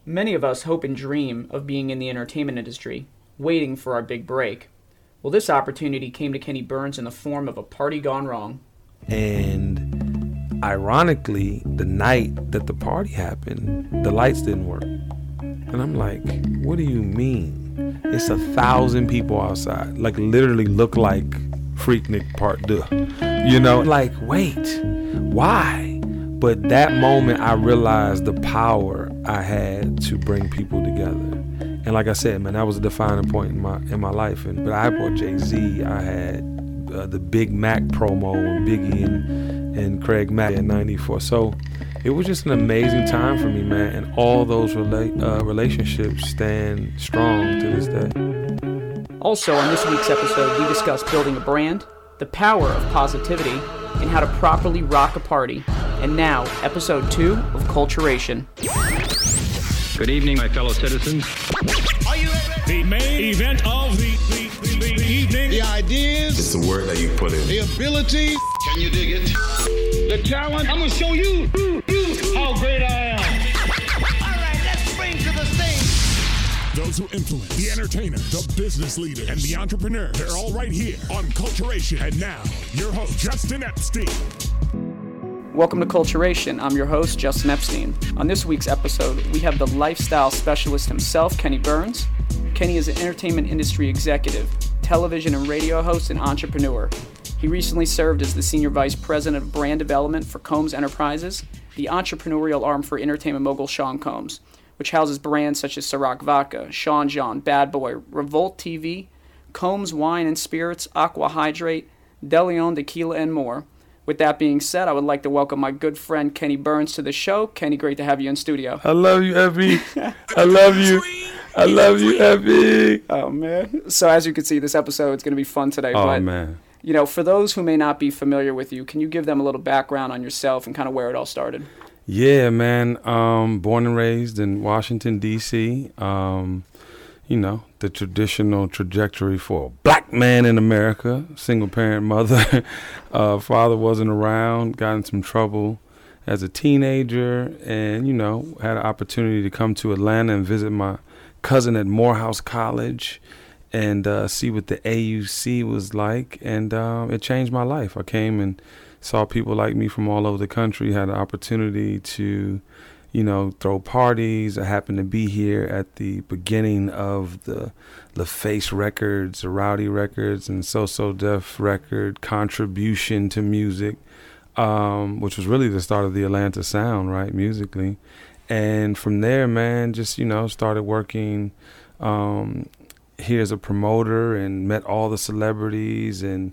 Many of us hope and dream of being in the entertainment industry, waiting for our big break. Well, this opportunity came to Kenny Burns in the form of a party gone wrong. And ironically, the night that the party happened, the lights didn't work. And I'm like, what do you mean? It's 1,000 people outside, like literally look like Freaknik Part 2. You know, like, wait, why? But that moment I realized the power I had to bring people together. And like I said, man, that was a defining point in my life. But I brought Jay-Z. I had the Big Mac promo with Biggie and Craig Mack in '94. So it was just an amazing time for me, man. And all those relationships stand strong to this day. Also, on this week's episode, we discuss building a brand, the power of positivity, and how to properly rock a party. And now, episode 2 of Culturation. Good evening, my fellow citizens. Are you ready? The main event of the evening. The ideas. It's the work that you put in. The ability. Can you dig it? The talent. I'm going to show you how great I am. All right, let's bring to the stage those who influence, the entertainer, the business leader, and the entrepreneur. They're all right here on Culturation. And now, your host, Justin Epstein. Welcome to Culturation. I'm your host, Justin Epstein. On this week's episode, we have the lifestyle specialist himself, Kenny Burns. Kenny is an entertainment industry executive, television and radio host, and entrepreneur. He recently served as the Senior Vice President of Brand Development for Combs Enterprises, the entrepreneurial arm for entertainment mogul Sean Combs, which houses brands such as Ciroc Vodka, Sean John, Bad Boy, Revolt TV, Combs Wine and Spirits, Aqua Hydrate, DeLeon Tequila, and more. With that being said, I would like to welcome my good friend Kenny Burns to the show. Kenny, great to have you in studio. I love you, Effie. I love you. I love you, Effie. Oh, man. So as you can see, this episode is going to be fun today. Oh, man. You know, for those who may not be familiar with you, can you give them a little background on yourself and kind of where it all started? Yeah, man. Born and raised in Washington, D.C., you know, the traditional trajectory for a black man in America, single parent mother. Father wasn't around, got in some trouble as a teenager, and, you know, had an opportunity to come to Atlanta and visit my cousin at Morehouse College and see what the AUC was like. And it changed my life. I came and saw people like me from all over the country, had an opportunity to, you know, throw parties. I happened to be here at the beginning of the LaFace Records, the Rowdy Records, and So Def record contribution to music, which was really the start of the Atlanta sound, right, musically. And from there, man, just, you know, started working here as a promoter and met all the celebrities. And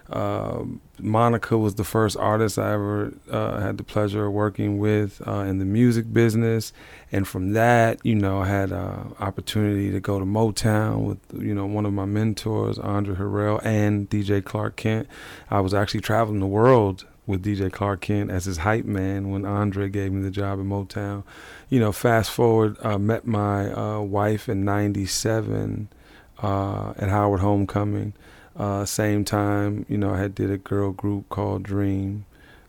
Monica was the first artist I ever had the pleasure of working with in the music business. And from that, you know, I had an opportunity to go to Motown with, you know, one of my mentors, Andre Harrell, and DJ Clark Kent. I was actually traveling the world with DJ Clark Kent as his hype man when Andre gave me the job at Motown. You know, fast forward, met my wife in '97 at Howard Homecoming. Same time, you know, I had did a girl group called Dream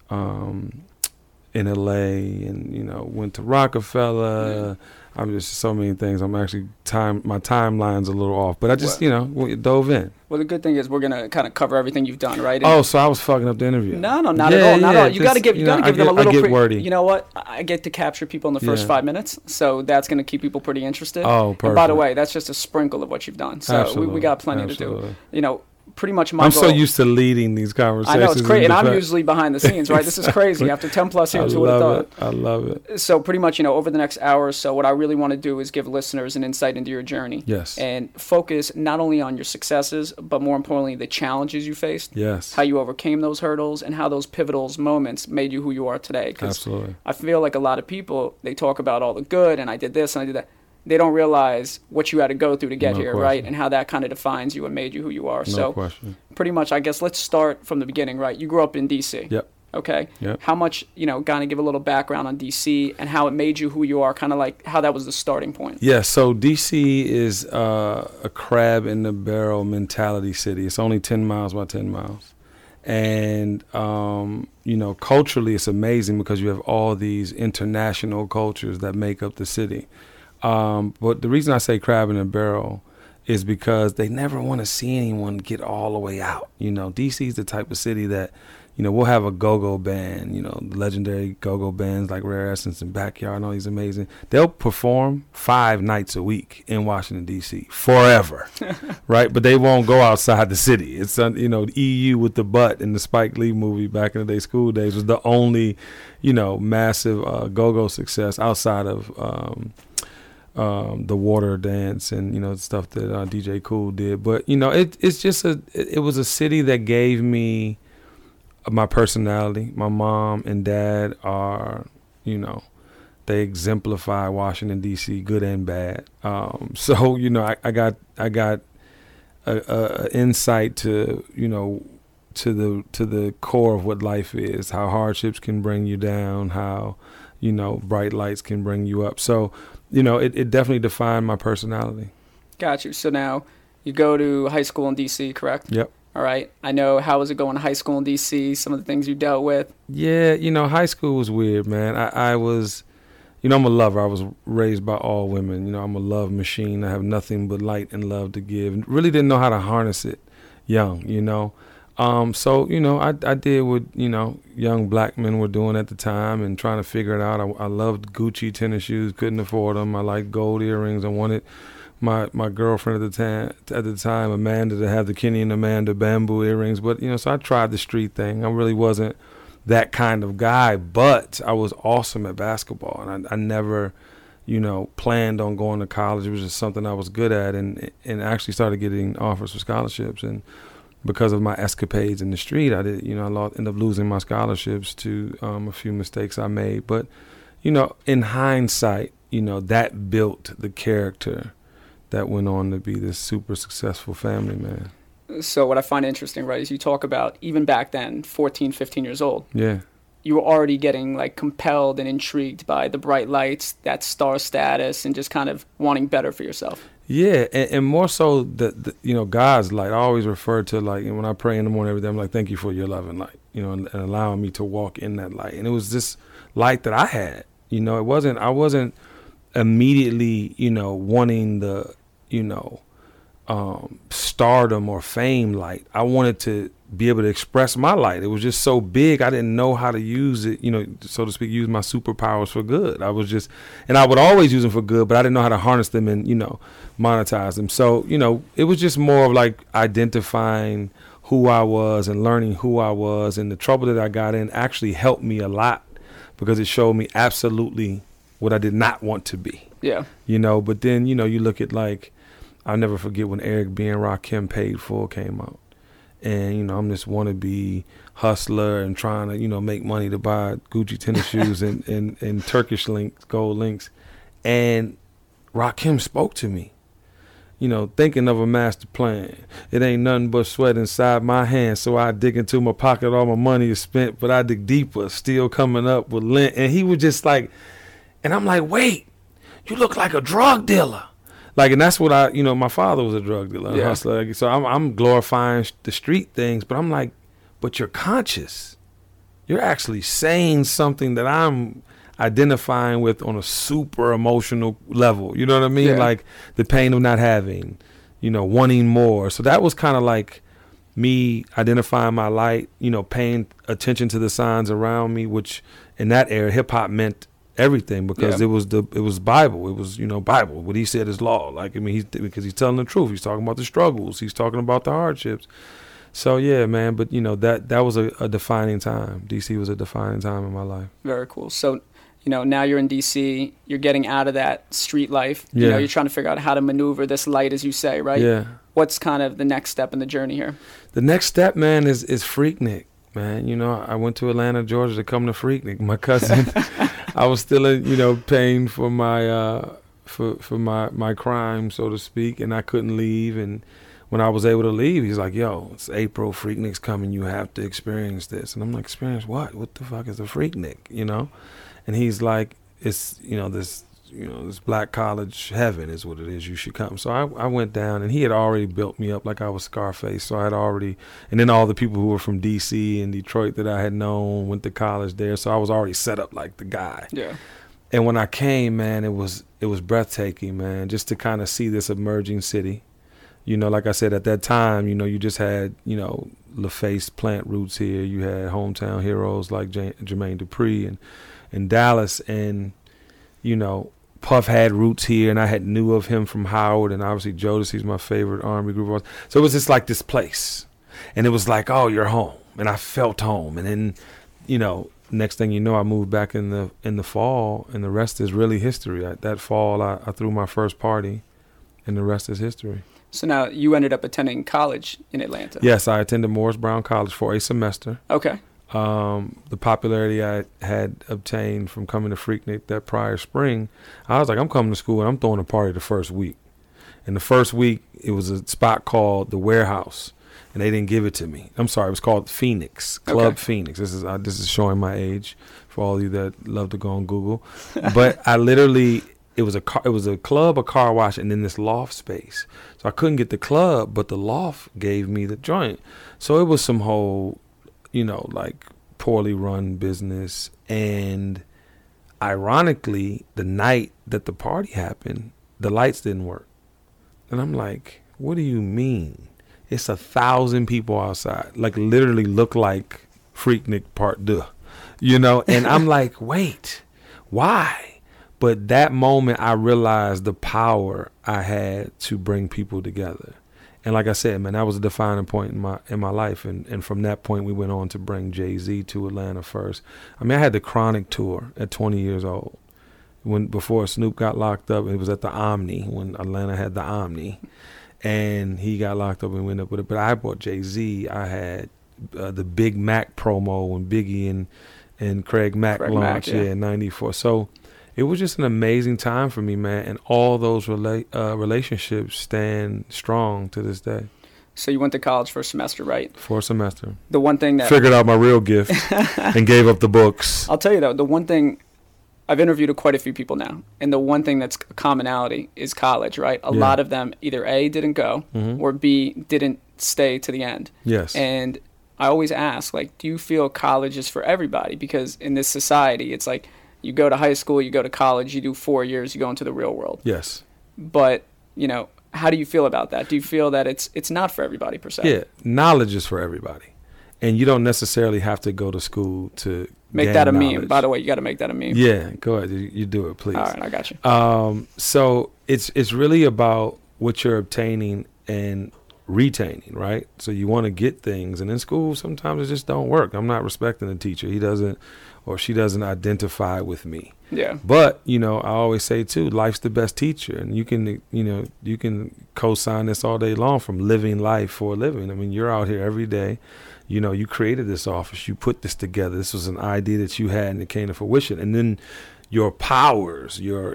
in LA, and, you know, went to Rockefeller. I'm just so many things. I'm actually my timeline's a little off, but I just, you know, dove in. Well, the good thing is we're gonna kind of cover everything you've done, right? And so I was fucking up the interview. No, not at all. Not at all. You got to give them a little. I get wordy. You know what? I get to capture people in the first 5 minutes, so that's gonna keep people pretty interested. Oh, perfect. And by the way, that's just a sprinkle of what you've done. So we got plenty to do. You know. Pretty much my goal. I'm so used to leading these conversations. I know, it's crazy, and I'm usually behind the scenes, right? This is crazy. After 10 plus years, who would have thought? I love it. So pretty much, you know, over the next hour or so, what I really want to do is give listeners an insight into your journey. Yes. And focus not only on your successes, but more importantly, the challenges you faced. Yes. How you overcame those hurdles and how those pivotal moments made you who you are today. Absolutely. I feel like a lot of people, they talk about all the good, and I did this and I did that. They don't realize what you had to go through to get here, question. right? And how that kind of defines you and made you who you are. No question. Pretty much, I guess, let's start from the beginning, right? You grew up in D.C. Yep. Okay. Yep. How much, you know, kind of give a little background on D.C. and how it made you who you are, kind of like how that was the starting point. Yeah, so D.C. is a crab in the barrel mentality city. It's only 10 miles by 10 miles. And, you know, culturally it's amazing because you have all these international cultures that make up the city. But the reason I say crab in a barrel is because they never want to see anyone get all the way out. You know, DC is the type of city that, you know, we'll have a go-go band, you know, legendary go-go bands like Rare Essence and Backyard and all these amazing. They'll perform 5 nights a week in Washington, D.C. forever, right? But they won't go outside the city. It's, you know, EU with the Butt in the Spike Lee movie back in the day, School Days, was the only, you know, massive go-go success outside of the Water Dance and, you know, stuff that DJ Kool did. But, you know, it was a city that gave me my personality. My mom and dad are, you know, they exemplify Washington D.C. good and bad. So, you know, I got a insight to, you know, to the core of what life is, how hardships can bring you down, how, you know, bright lights can bring you up. So, you know, it definitely defined my personality. Got you. So now you go to high school in D.C., correct? Yep. All right. I know, how was it going to high school in D.C., some of the things you dealt with? Yeah, you know, high school was weird, man. I was, you know, I'm a lover. I was raised by all women. You know, I'm a love machine. I have nothing but light and love to give. Really didn't know how to harness it young, you know. So, you know, I did what, you know, young black men were doing at the time and trying to figure it out. I loved Gucci tennis shoes, couldn't afford them. I liked gold earrings. I wanted my girlfriend at the time, Amanda, to have the Kenny and Amanda bamboo earrings. But, you know, so I tried the street thing. I really wasn't that kind of guy, but I was awesome at basketball. And I never, you know, planned on going to college. It was just something I was good at, and actually started getting offers for scholarships. And because of my escapades in the street, I did, you know, I ended up losing my scholarships to a few mistakes I made. But, you know, in hindsight, you know, that built the character that went on to be this super successful family man. So what I find interesting, right, is you talk about even back then, 14, 15 years old. Yeah. You were already getting like compelled and intrigued by the bright lights, that star status, and just kind of wanting better for yourself. Yeah, and more so the you know, God's light. I always refer to, like, when I pray in the morning every day, I'm like, thank you for your love and light, you know, and allowing me to walk in that light. And it was this light that I had, you know, I wasn't immediately, you know, wanting the, you know, stardom or fame light. I wanted to be able to express my light. It was just so big, I didn't know how to use it, you know, so to speak, use my superpowers for good. I was just, and I would always use them for good, but I didn't know how to harness them and, you know, monetize them. So, you know, it was just more of like identifying who I was and learning who I was, and the trouble that I got in actually helped me a lot because it showed me absolutely what I did not want to be. Yeah. You know, but then, you know, you look at, like, I'll never forget when Eric B. and Rakim Paid Full came out. And, you know, I'm this wannabe hustler and trying to, you know, make money to buy Gucci tennis shoes and Turkish links, gold links. And Rakim spoke to me, you know, thinking of a master plan. It ain't nothing but sweat inside my hands, so I dig into my pocket, all my money is spent, but I dig deeper, still coming up with lint. And he was just like, and I'm like, wait, you look like a drug dealer. Like, and that's what I, you know, my father was a drug dealer, a hustler. So I'm glorifying the street things, but I'm like, but you're conscious. You're actually saying something that I'm identifying with on a super emotional level. You know what I mean? Yeah. Like the pain of not having, you know, wanting more. So that was kind of like me identifying my light, you know, paying attention to the signs around me, which in that era, hip hop meant everything, because it was Bible. It was, you know, Bible. What he said is law. Like, I mean, because he's telling the truth. He's talking about the struggles. He's talking about the hardships. So yeah, man. But you know, that was a defining time. DC was a defining time in my life. Very cool. So, you know, now you're in DC. You're getting out of that street life. Yeah. You know, you're trying to figure out how to maneuver this light, as you say, right? Yeah. What's kind of the next step in the journey here? The next step, man, is Freaknik. Man, you know, I went to Atlanta, Georgia to come to Freaknik. My cousin, I was still, you know, paying for my for my crime, so to speak, and I couldn't leave. And when I was able to leave, he's like, "Yo, it's April, Freaknik's coming. You have to experience this." And I'm like, "Experience what? What the fuck is a Freaknik?" You know? And he's like, "It's, you know, this black college heaven is what it is. You should come." So I went down, and he had already built me up like I was Scarface. So I had already, and then all the people who were from DC and Detroit that I had known went to college there. So I was already set up like the guy. Yeah. And when I came, man, it was breathtaking, man, just to kind of see this emerging city. You know, like I said, at that time, you know, you just had, you know, LaFace plant roots here. You had hometown heroes like Jermaine Dupri and Dallas. And, you know, Puff had roots here, and I had knew of him from Howard, and obviously Jodeci's my favorite R&B group. So it was just like this place. And it was like, oh, you're home. And I felt home. And then, you know, next thing you know, I moved back in the fall, and the rest is really history. That fall, I threw my first party, and the rest is history. So now you ended up attending college in Atlanta. Yes, I attended Morris Brown College for a semester. Okay. The popularity I had obtained from coming to Freaknik that prior spring, I was like, I'm coming to school and I'm throwing a party the first week. And the first week, it was a spot called The Warehouse, and they didn't give it to me. I'm sorry, it was called Phoenix, Club Phoenix. This is showing my age for all of you that love to go on Google. But I literally... It was a club, a car wash, and then this loft space. So I couldn't get the club, but the loft gave me the joint. So it was some whole, you know, like poorly run business. And ironically, the night that the party happened, the lights didn't work. And I'm like, what do you mean? It's 1,000 people outside, like literally look like Freaknik Part 2, you know? And I'm like, wait, why? But that moment, I realized the power I had to bring people together. And like I said, man, that was a defining point in my life. And from that point, we went on to bring Jay-Z to Atlanta first. I mean, I had the Chronic tour at 20 years old. Before Snoop got locked up, it was at the Omni, when Atlanta had the Omni. And he got locked up and went up with it. But I brought Jay-Z. I had the Big Mac promo when Biggie and Craig Mack launched in 94. So it was just an amazing time for me, man, and all those relationships stand strong to this day. So you went to college for a semester, right? For a semester. The one thing that... Figured out my real gift and gave up the books. I'll tell you, though, the one thing... I've interviewed quite a few people now, and the one thing that's a commonality is college, right? A lot of them either A, didn't go, or B, didn't stay to the end. Yes. And I always ask, like, do you feel college is for everybody? Because in this society, it's like... You go to high school, you go to college, you do 4 years, you go into the real world. Yes. But, you know, how do you feel about that? Do you feel that it's not for everybody, per se? Yeah, knowledge is for everybody. And you don't necessarily have to go to school to make that a meme. By the way, you got to make that a meme. Yeah, go ahead. You do it, please. All right, I got you. So it's really about what you're obtaining and retaining, right? So you want to get things. And in school, sometimes it just don't work. I'm not respecting the teacher. He doesn't... or she doesn't identify with me. Yeah. But, you know, I always say, too, life's the best teacher. And you can co-sign this all day long from living life for a living. I mean, you're out here every day. You know, you created this office. You put this together. This was an idea that you had and it came to fruition. And then your powers, your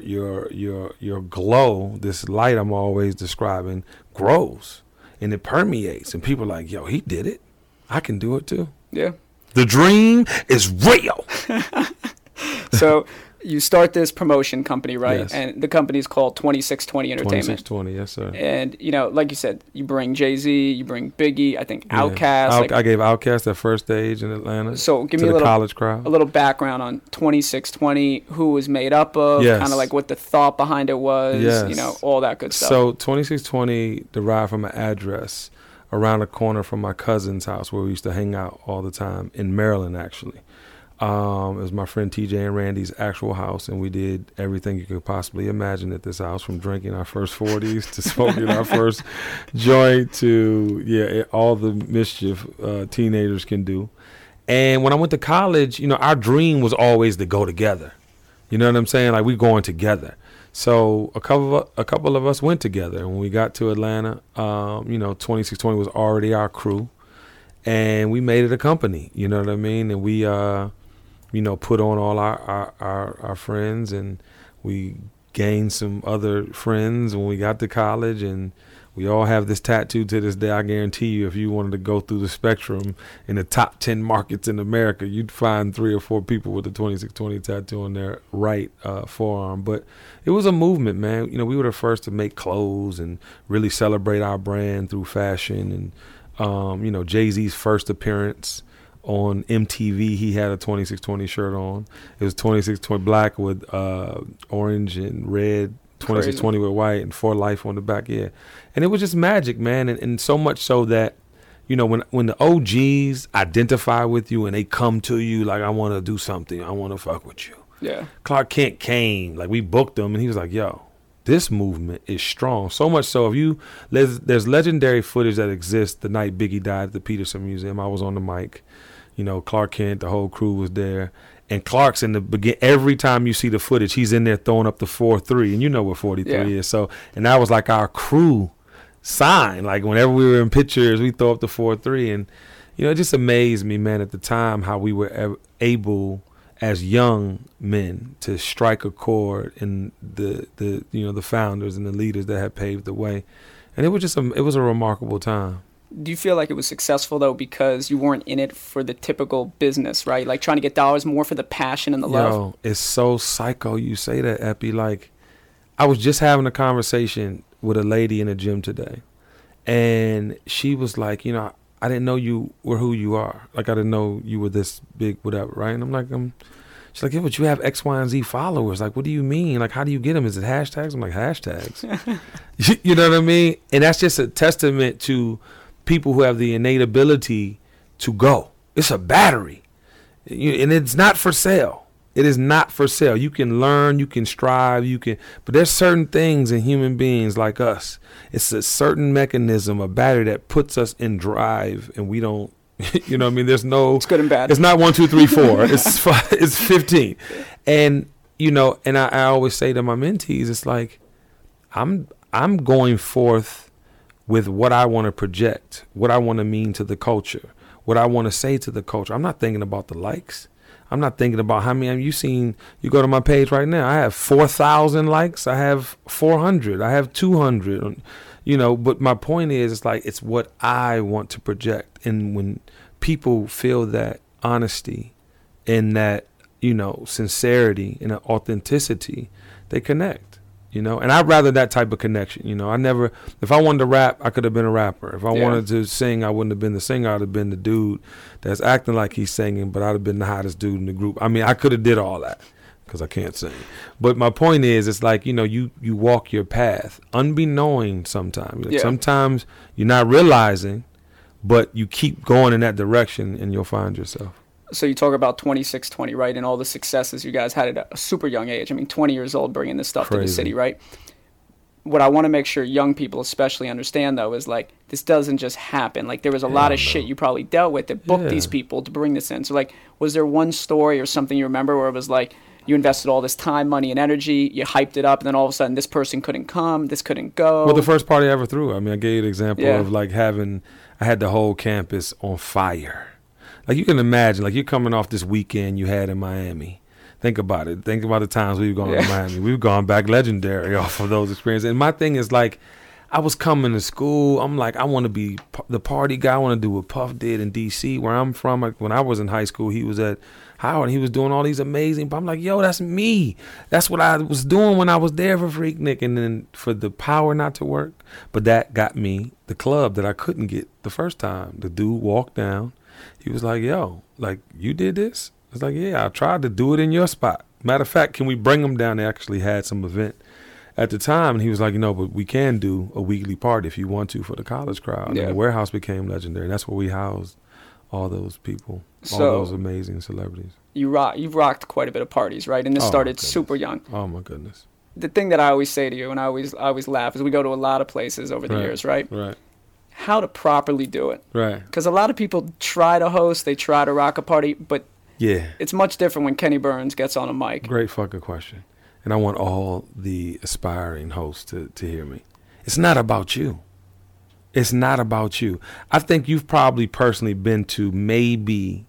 glow, this light I'm always describing, grows. And it permeates. And people are like, yo, he did it. I can do it, too. Yeah. The dream is real. So you start this promotion company, right? Yes. And the company is called 2620 Entertainment. 2620, yes, sir. And, you know, like you said, you bring Jay-Z, you bring Biggie, I think Outkast. I gave Outkast that first stage in Atlanta. So give me a little college crowd. A little background on 2620, who it was made up of, kind of like what the thought behind it was, you know, all that good stuff. So 2620 derived from an address around the corner from my cousin's house where we used to hang out all the time in Maryland, actually. It was my friend TJ and Randy's actual house, and we did everything you could possibly imagine at this house, from drinking our first 40s to smoking our first joint to, all the mischief teenagers can do. And when I went to college, you know, our dream was always to go together. You know what I'm saying? Like, we going together. So a couple of us went together. And when we got to Atlanta, 2620 was already our crew. And we made it a company, you know what I mean? And we, put on all our friends, and we gained some other friends when we got to college. And we all have this tattoo to this day. I guarantee you, if you wanted to go through the spectrum in the top 10 markets in America, you'd find 3 or 4 people with the 2620 tattoo on their right forearm. But it was a movement, man. You know, we were the first to make clothes and really celebrate our brand through fashion. And, Jay-Z's first appearance on MTV. He had a 2620 shirt on. It was 2620 black with orange and red, 2620 with white, and For Life on the back. Yeah, and it was just magic, man. And so much so that, you know, when the OGs identify with you and they come to you like, I want to do something, I want to fuck with you. Yeah. Clark Kent came, like we booked him, and he was like, yo, this movement is strong. So much so, there's legendary footage that exists the night Biggie died at the Peterson Museum. I was on the mic. You know, Clark Kent, the whole crew was there. And Clark's in the beginning. Every time you see the footage, he's in there throwing up the 4-3. And you know what 43 is. So, and that was like our crew sign. Like whenever we were in pictures, we throw up the 4-3. And, you know, it just amazed me, man, at the time how we were able as young men to strike a chord in the you know, the founders and the leaders that had paved the way. And it was just it was a remarkable time. Do you feel like it was successful, though, because you weren't in it for the typical business, right? Like trying to get dollars, more for the passion and the love? Yo, it's so psycho you say that, Epi. Like, I was just having a conversation with a lady in a gym today, and she was like, you know, I didn't know you were who you are. Like, I didn't know you were this big, whatever, right? And I'm like, she's like, yeah, but you have X, Y, and Z followers. Like, what do you mean? Like, how do you get them? Is it hashtags? I'm like, hashtags. You know what I mean? And that's just a testament to people who have the innate ability to go. It's a battery. And it's not for sale. It is not for sale. You can learn, you can strive, but there's certain things in human beings like us. It's a certain mechanism, a battery that puts us in drive, and we don't, you know what I mean? There's no, it's good and bad. It's not 1, 2, 3, 4. It's 15. And, you know, and I always say to my mentees, it's like, I'm going forth with what I want to project, what I want to mean to the culture, what I want to say to the culture. I'm not thinking about the likes. I'm not thinking about how many. You go to my page right now, I have 4,000 likes. I have 400. I have 200. You know, but my point is, it's like, it's what I want to project. And when people feel that honesty and that, you know, sincerity and authenticity, they connect. You know, and I'd rather that type of connection. You know, if I wanted to rap, I could have been a rapper. If I wanted to sing, I wouldn't have been the singer. I'd have been the dude that's acting like he's singing, but I'd have been the hottest dude in the group. I mean, I could have did all that because I can't sing. But my point is, it's like, you know, you walk your path unbeknown sometimes. Like sometimes you're not realizing, but you keep going in that direction and you'll find yourself. So you talk about 2620, right, and all the successes you guys had at a super young age. I mean, 20 years old bringing this stuff to the city, right? What I want to make sure young people especially understand, though, is like, this doesn't just happen. Like, there was a lot of shit you probably dealt with that booked these people to bring this in. So, like, was there one story or something you remember where it was like, you invested all this time, money, and energy, you hyped it up, and then all of a sudden this person couldn't come, this couldn't go? Well, the first party I ever threw, I mean, I gave you the example of, like, I had the whole campus on fire. Like, you can imagine, like, you're coming off this weekend you had in Miami. Think about it. Think about the times we've gone to Miami. We've gone back legendary off of those experiences. And my thing is, like, I was coming to school. I'm like, I want to be the party guy. I want to do what Puff did in D.C., where I'm from. Like, when I was in high school, he was at Howard. He was doing all these amazing. But I'm like, yo, that's me. That's what I was doing when I was there for Freaknik. And then for the power not to work. But that got me the club that I couldn't get the first time. The dude walked down. He was like, yo, like, you did this? I was like, yeah, I tried to do it in your spot. Matter of fact, can we bring him down? They actually had some event at the time. And he was like, you know, but we can do a weekly party if you want to for the college crowd. Yeah. And the warehouse became legendary. And that's where we housed all those people, all those amazing celebrities. You've rocked quite a bit of parties, right? And this started super young. Oh, my goodness. The thing that I always say to you, and I always laugh, is we go to a lot of places over the years, right? Right. How to properly do it. Right. Because a lot of people try to host, they try to rock a party, but it's much different when Kenny Burns gets on a mic. Great fucking question. And I want all the aspiring hosts to hear me. It's not about you. It's not about you. I think you've probably personally been to maybe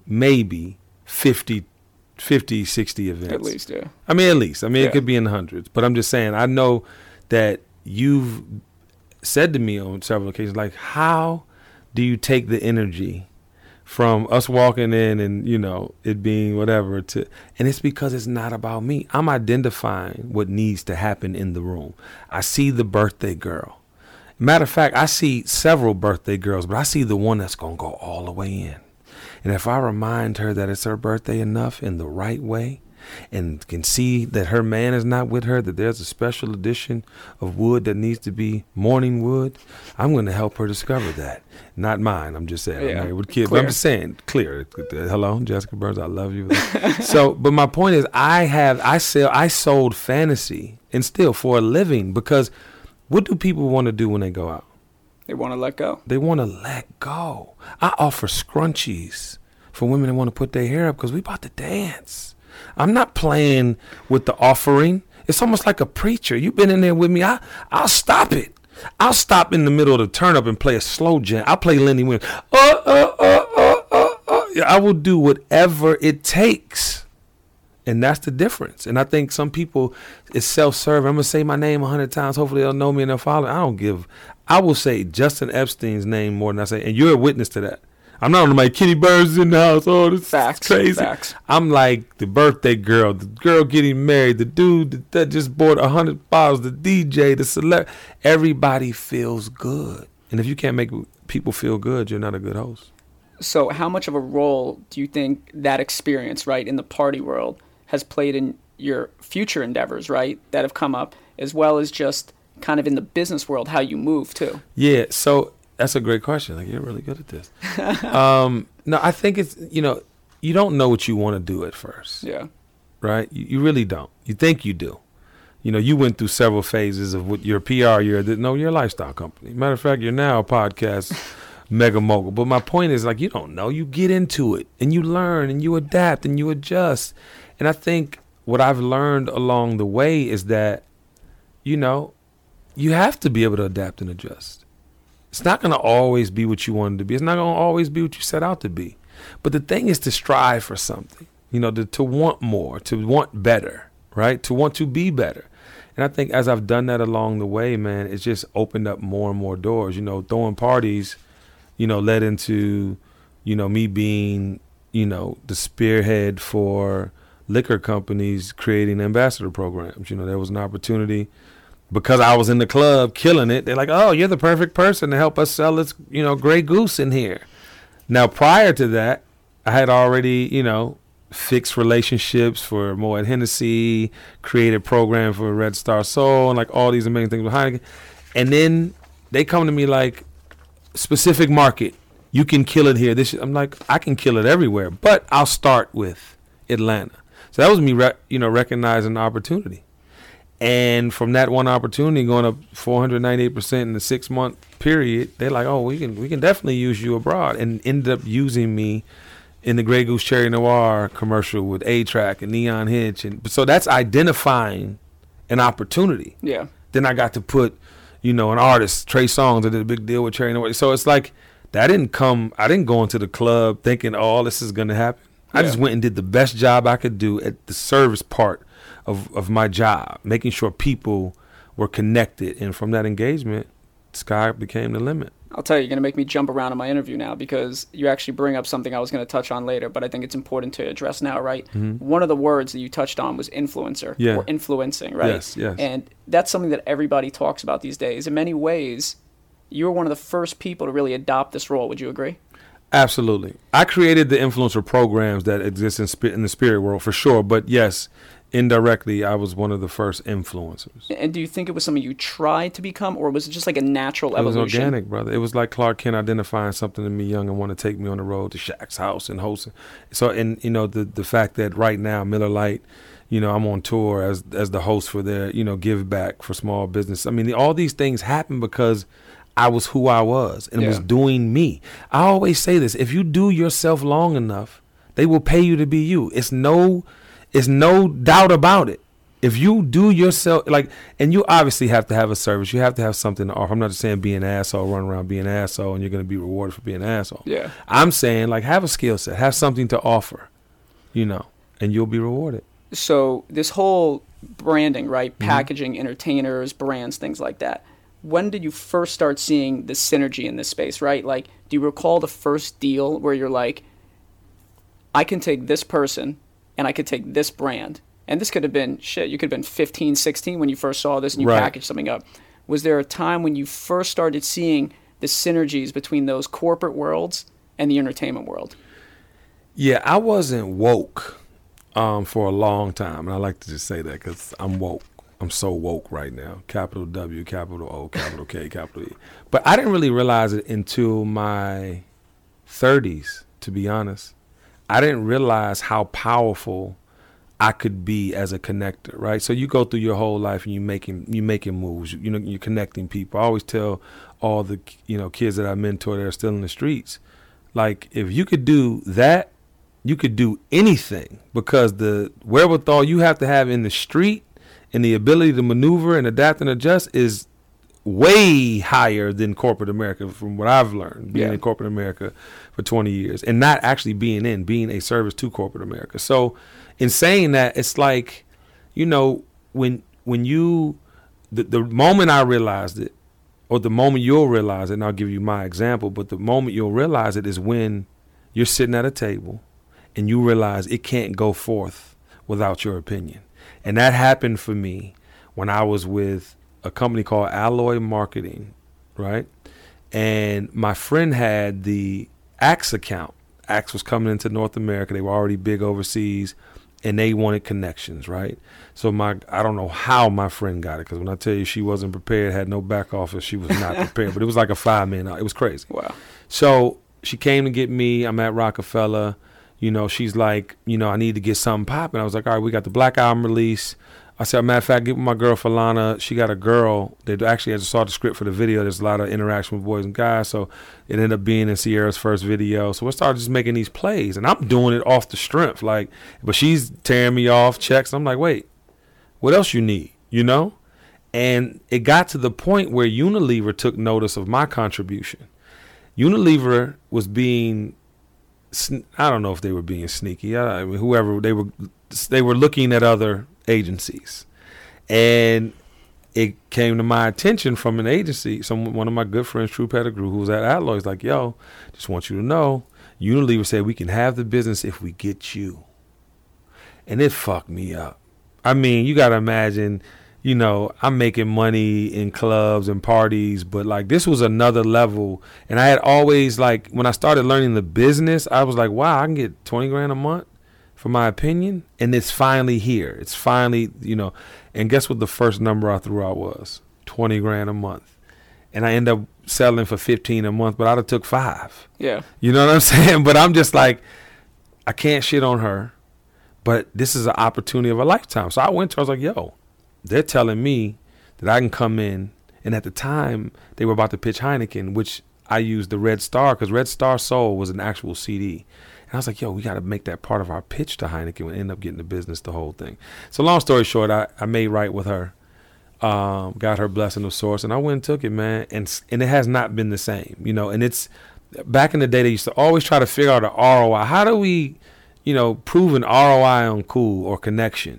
50, 60 events. At least, yeah. I mean, at least. I mean, it could be in the hundreds. But I'm just saying, I know that you've said to me on several occasions, like, how do you take the energy from us walking in and, you know, it being whatever and it's because it's not about me. I'm identifying what needs to happen in the room. I see the birthday girl. Matter of fact, I see several birthday girls, but I see the one that's going to go all the way in. And if I remind her that it's her birthday enough in the right way, and can see that her man is not with her, that there's a special edition of wood that needs to be morning wood, I'm going to help her discover that. Not mine. I'm just saying. I'm married with kids. But I'm just saying, clear. Hello, Jessica Burns. I love you. So, but my point is, I sold fantasy and still for a living, because what do people want to do when they go out? They want to let go. They want to let go. I offer scrunchies for women that want to put their hair up because we about to dance. I'm not playing with the offering. It's almost like a preacher. You've been in there with me. I'll stop it. I'll stop in the middle of the turn up and play a slow jam. I'll play Lenny Williams. I will do whatever it takes. And that's the difference. And I think some people, it's self-serving. I'm going to say my name 100 times. Hopefully they'll know me and they'll follow. I will say Justin Epstein's name more than I say. And you're a witness to that. I'm not on my Kenny Burns is in the house. Oh, this is crazy. Facts. I'm like the birthday girl, the girl getting married, the dude that just bought 100 bottles, the DJ, the celeb. Everybody feels good. And if you can't make people feel good, you're not a good host. So how much of a role do you think that experience, right, in the party world has played in your future endeavors, right, that have come up, as well as just kind of in the business world, how you move too? Yeah, so that's a great question. Like, you're really good at this. No, I think it's, you don't know what you want to do at first. Yeah. Right? You really don't. You think you do. You went through several phases of what your PR, you're a lifestyle company. Matter of fact, you're now a podcast mega mogul. But my point is, like, you don't know. You get into it and you learn and you adapt and you adjust. And I think what I've learned along the way is that, you have to be able to adapt and adjust. It's not going to always be what you wanted to be. It's not going to always be what you set out to be. But the thing is to strive for something, to want more, to want better, right? To want to be better. And I think as I've done that along the way, man, it's just opened up more and more doors. Throwing parties, led into, me being, the spearhead for liquor companies creating ambassador programs. There was an opportunity. Because I was in the club killing it, they're like, oh, you're the perfect person to help us sell this, Grey Goose in here. Now, prior to that, I had already, fixed relationships for Moet Hennessy, created program for Red Star Soul, and like all these amazing things with Heineken. And then they come to me like, specific market, you can kill it here. I'm like, I can kill it everywhere, but I'll start with Atlanta. So that was me, recognizing the opportunity. And from that one opportunity going up 498% in the 6-month period, they're like, oh, we can definitely use you abroad, and ended up using me in the Grey Goose Cherry Noir commercial with A-Track and Neon Hitch. And so that's identifying an opportunity. Yeah. Then I got to put, an artist, Trey Songz, that did a big deal with Cherry Noir. So it's like, I didn't go into the club thinking, oh, this is going to happen. I just went and did the best job I could do at the service part of my job, making sure people were connected. And from that engagement, sky became the limit. I'll tell you, you're going to make me jump around in my interview now, because you actually bring up something I was going to touch on later, but I think it's important to address now, right? Mm-hmm. One of the words that you touched on was influencer, or influencing, right? Yes, yes. And that's something that everybody talks about these days. In many ways, you were one of the first people to really adopt this role. Would you agree? Absolutely. I created the influencer programs that exist in the spirit world, for sure. But yes, indirectly, I was one of the first influencers. And do you think it was something you tried to become, or was it just like a natural evolution? It was organic, brother. It was like Clark Kent identifying something in me young and want to take me on the road to Shaq's house and hosting. So, and the fact that right now, Miller Lite, I'm on tour as the host for their, give back for small business. I mean, all these things happen because I was who I was and was doing me. I always say this: if you do yourself long enough, they will pay you to be you. It's no doubt about it. If you do yourself, and you obviously have to have a service. You have to have something to offer. I'm not just saying be an asshole, run around being an asshole, and you're going to be rewarded for being an asshole. Yeah. I'm saying, have a skill set, have something to offer, and you'll be rewarded. So this whole branding, right? Packaging, entertainers, brands, things like that. When did you first start seeing the synergy in this space, right? Like, do you recall the first deal where you're like, I can take this person and I could take this brand, and this could have been, you could have been 15, 16 when you first saw this and you packaged something up. Was there a time when you first started seeing the synergies between those corporate worlds and the entertainment world? Yeah, I wasn't woke for a long time. And I like to just say that because I'm woke. I'm so woke right now. Capital W, capital O, capital K, capital E. But I didn't really realize it until my 30s, to be honest. I didn't realize how powerful I could be as a connector, right? So you go through your whole life and you're making moves. You know, you're connecting people. I always tell all the kids that I mentor that are still in the streets, like, if you could do that, you could do anything, because the wherewithal you have to have in the street and the ability to maneuver and adapt and adjust is way higher than corporate America, from what I've learned being in corporate America for 20 years and not actually being a service to corporate America. So in saying that, it's like, when you, the moment I realized it, or the moment you'll realize it, and I'll give you my example, but the moment you'll realize it is when you're sitting at a table and you realize it can't go forth without your opinion. And that happened for me when I was with a company called Alloy Marketing, right? And my friend had the Axe account. Axe was coming into North America. They were already big overseas, and they wanted connections, right? So I don't know how my friend got it, because when I tell you she wasn't prepared, had no back office, she was not prepared. But it was like a 5-man out. It was crazy. Wow. So she came to get me. I'm at Rockefeller. She's like, I need to get something popping. I was like, all right, we got the Black Album release. I said, matter of fact, get with my girl Falana. She got a girl that actually, as I saw the script for the video, there's a lot of interaction with boys and guys. So it ended up being in Sierra's first video. So we started just making these plays, and I'm doing it off the strength. But she's tearing me off checks. I'm like, wait, what else you need? And it got to the point where Unilever took notice of my contribution. Unilever was being, I don't know if they were being sneaky. I mean, whoever they were looking at other agencies, and it came to my attention from an agency. One of my good friends, True Pettigrew, who was at Alloy's, like, yo, just want you to know, Unilever said we can have the business if we get you. And it fucked me up. I mean, you got to imagine, I'm making money in clubs and parties, but this was another level. And I had always, when I started learning the business, I was like, wow, I can get 20 grand a month for my opinion. And it's finally here. It's finally, and guess what the first number I threw out was? 20 grand a month. And I end up selling for 15 a month, but I'd have took 5. Yeah. You know what I'm saying? But I'm just like, I can't shit on her, but this is an opportunity of a lifetime. So I went to her, I was like, yo, they're telling me that I can come in. And at the time, they were about to pitch Heineken, which I used the Red Star, because Red Star Soul was an actual CD. And I was like, yo, we got to make that part of our pitch to Heineken and end up getting the business, the whole thing. So long story short, I made right with her, got her blessing of source, and I went and took it, man. And it has not been the same, and it's back in the day, they used to always try to figure out an ROI. How do we, prove an ROI on cool or connection?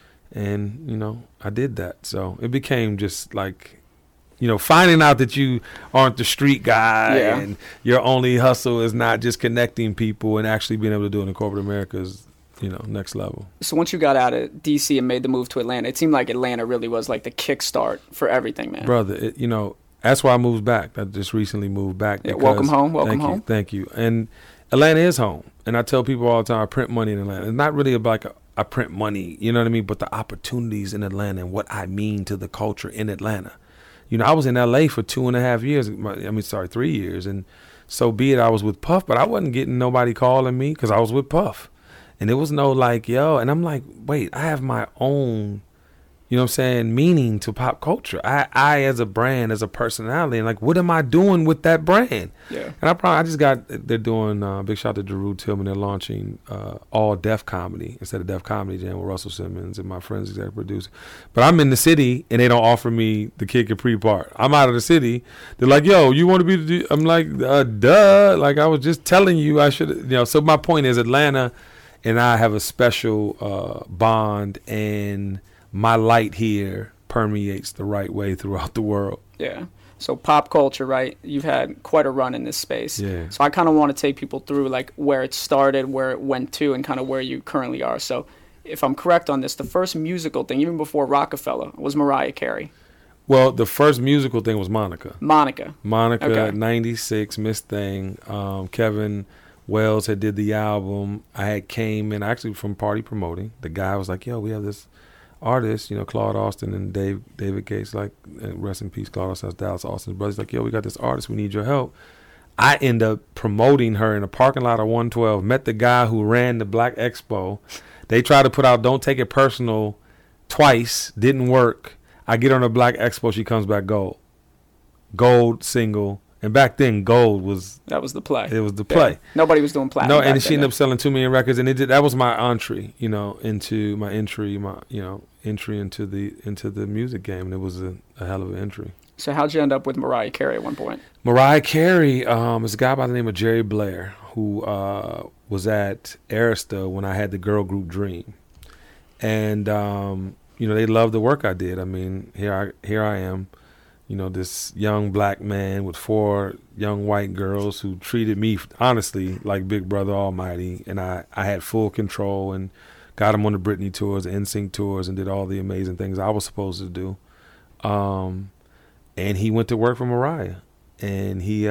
And, I did that. So it became just like, finding out that you aren't the street guy and your only hustle is not just connecting people and actually being able to do it in corporate America is, next level. So once you got out of DC and made the move to Atlanta, it seemed like Atlanta really was like the kickstart for everything, man. Brother, that's why I moved back. I just recently moved back. Yeah, welcome home. Welcome home. Thank you. And Atlanta is home. And I tell people all the time, I print money in Atlanta. It's not really about I print money, you know what I mean? But the opportunities in Atlanta and what I mean to the culture in Atlanta. I was in LA for 2.5 years. 3 years. And so be it, I was with Puff, but I wasn't getting nobody calling me because I was with Puff. And there was no yo, and I'm like, wait, I have my own, meaning to pop culture. I as a brand, as a personality, and what am I doing with that brand? Yeah. And they're doing, big shout out to Drew Tillman. They're launching all Def Comedy instead of Def Comedy Jam with Russell Simmons and my friend's executive producer. But I'm in the city and they don't offer me the Kid Capri part. I'm out of the city. They're like, yo, you want to be I'm like, duh. I was just telling you I should, So my point is Atlanta and I have a special bond, and my light here permeates the right way throughout the world. Yeah. So pop culture, right? You've had quite a run in this space. Yeah. So I kind of want to take people through where it started, where it went to, and kind of where you currently are. So if I'm correct on this, the first musical thing, even before Rockefeller, was Mariah Carey. Well, the first musical thing was Monica. Monica, okay. 96, Miss Thing. Kevin Wells had did the album. I had came in actually from Party Promoting. The guy was like, yo, we have this artist, Claude Austin and David Gates, like, rest in peace, Claude Austin, Dallas Austin's brothers. Like, yo, we got this artist, we need your help. I end up promoting her in a parking lot of 112, met the guy who ran the Black Expo. They tried to put out Don't Take It Personal twice, didn't work. I get on the Black Expo, she comes back gold single. And back then, gold was... That was the play. It was the play. Yeah. Nobody was doing platinum. No, and she ended up selling 2 million records, and that was my entry, into my entry, entry into the music game, and it was a hell of an entry. So how'd you end up with Mariah Carey at one point? Mariah Carey is a guy by the name of Jerry Blair, who was at Arista when I had the girl group Dream, and they loved the work I did. I mean, here I am. This young black man with 4 young white girls who treated me, honestly, like Big Brother Almighty. And I had full control and got him on the Britney tours, the NSYNC tours, and did all the amazing things I was supposed to do. And he went to work for Mariah. And he,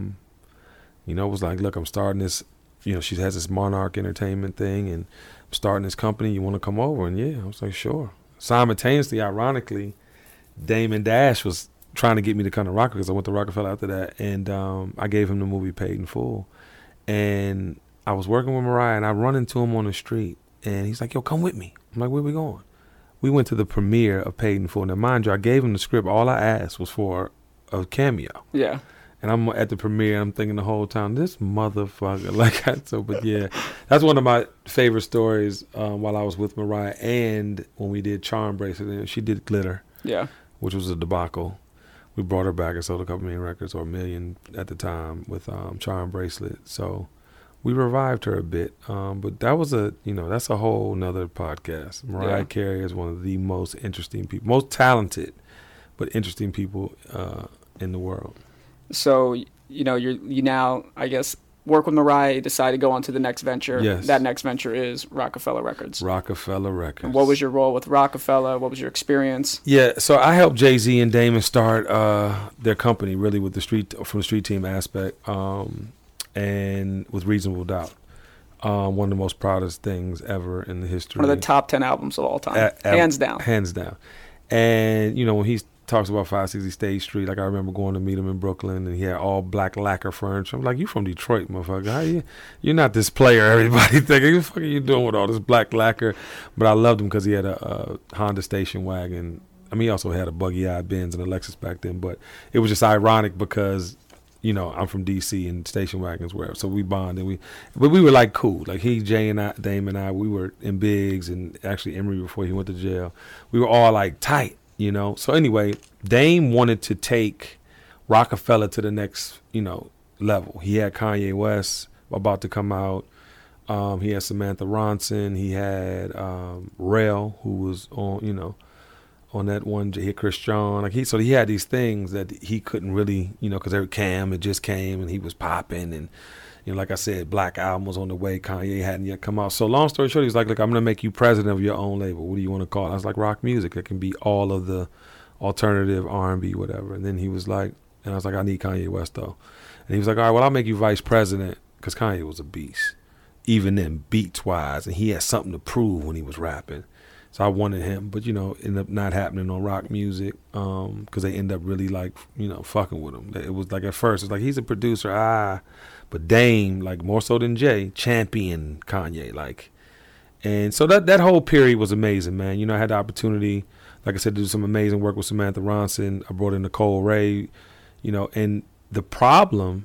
was like, look, I'm starting this, she has this Monarch Entertainment thing, and I'm starting this company. You want to come over? And yeah, I was like, sure. Simultaneously, ironically, Damon Dash was trying to get me to come to Rockefeller, because I went to Rockefeller after that, and I gave him the movie Paid in Full. And I was working with Mariah, and I run into him on the street, and he's like, yo, come with me. I'm like, where we going? We went to the premiere of Paid in Full. Now, mind you, I gave him the script. All I asked was for a cameo. Yeah. And I'm at the premiere, and I'm thinking the whole time, this motherfucker. But yeah, that's one of my favorite stories while I was with Mariah, and when we did Charm Bracelet, she did Glitter. Yeah. Which was a debacle. We brought her back and sold a couple million records, or 1 million at the time, with Charm Bracelet. So we revived her a bit. But that was that's a whole nother podcast. Mariah Carey is one of the most interesting people, most talented, but interesting people in the world. So, you now, I guess, work with Mariah, decide to go on to the next venture. Yes. That next venture is Rockefeller Records. Rockefeller Records. And what was your role with Rockefeller? What was your experience? Yeah, so I helped Jay-Z and Damon start their company, really, with from the street team aspect, and with Reasonable Doubt. One of the most proudest things ever in the history. One of the top 10 albums of all time. Hands down. Hands down. And, when he talks about 560 State Street, like I remember going to meet him in Brooklyn, and he had all black lacquer furniture. I'm like, you from Detroit, motherfucker. You're not this player everybody thinking. What the fuck are you doing with all this black lacquer? But I loved him because he had a Honda station wagon. I mean, he also had a buggy-eyed Benz and a Lexus back then. But it was just ironic because, I'm from D.C. and station wagons were. So we bonded. But we were like cool. Like Jay and I, Dame and I, we were in Biggs, and actually Emory before he went to jail. We were all like tight. So anyway, Dame wanted to take Rockefeller to the next, level. He had Kanye West about to come out. He had Samantha Ronson. He had Rel, who was on, on that one. He had Chris John. So he had these things that he couldn't really, because Cam had just came and he was popping, and like I said, Black Album was on the way. Kanye hadn't yet come out. So long story short, he's like, look, I'm going to make you president of your own label. What do you want to call it? I was like, rock music. It can be all of the alternative, R&B, whatever. And then he was like, and I was like, I need Kanye West, though. And he was like, all right, well, I'll make you vice president, because Kanye was a beast, even then beats-wise. And he had something to prove when he was rapping. So I wanted him. But, ended up not happening on rock music because they end up really, fucking with him. It was like at first, it's like, he's a producer, But Dame, more so than Jay, championed Kanye, and so that whole period was amazing, man. I had the opportunity, like I said, to do some amazing work with Samantha Ronson. I brought in Nicole Ray, and the problem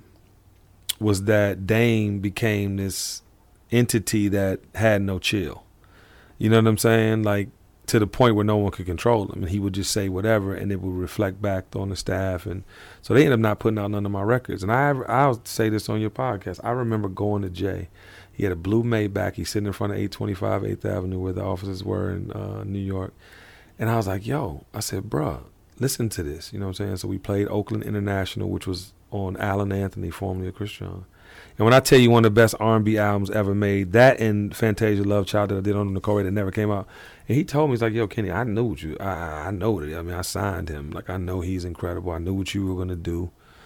was that Dame became this entity that had no chill. You know what I'm saying? To the point where no one could control him, and he would just say whatever, and it would reflect back on the staff, and so they ended up not putting out none of my records. And I'll say this on your podcast. I remember going to Jay. He had a blue Maybach. He's sitting in front of 825 8th Avenue, where the offices were in New York, and I was like, "Yo," I said, "Bruh, listen to this." You know what I'm saying? So we played Oakland International, which was on Alan Anthony, formerly of Christian. And when I tell you one of the best R&B albums ever made, that and Fantasia Love Child that I did on Nicole Ray that never came out. And he told me, he's like, yo, Kenny, I knew what you, I know it. I mean, I signed him. I know he's incredible. I knew what you were going to do.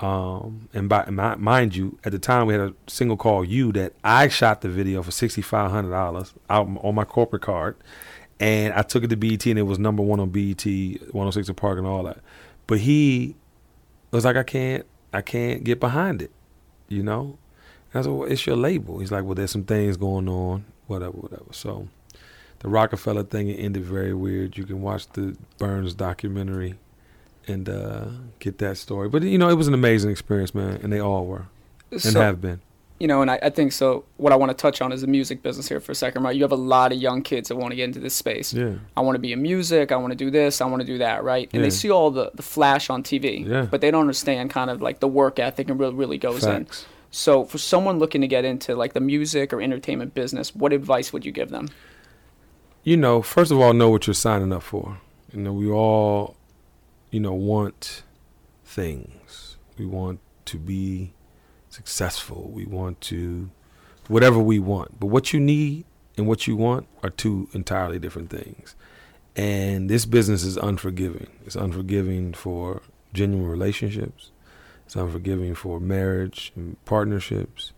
Mind you, at the time we had a single called You that I shot the video for $6,500 out on my corporate card, and I took it to BET and it was number 1 on BET, 106 & Park and all that. But he was like, I can't get behind it, you know. And I said, well, it's your label. He's like, well, there's some things going on, whatever. So the Rockefeller thing, it ended very weird. You can watch the Burns documentary and get that story. But, you know, it was an amazing experience, man, and they all were and have been. You know, and I think so. What I want to touch on is the music business here for a second, right? You have a lot of young kids that want to get into this space. Yeah. I want to be in music. I want to do this. I want to do that, right? And they see all the flash on TV, but they don't understand kind of like the work ethic and really goes Facts. in. So for someone looking to get into like the music or entertainment business, what advice would you give them? You know, first of all, know what you're signing up for. You know, we all, you know, want things. We want to be successful. We want to, whatever we want. But what you need and what you want are two entirely different things. And this business is unforgiving. It's unforgiving for genuine relationships. It's unforgiving for marriage and partnerships.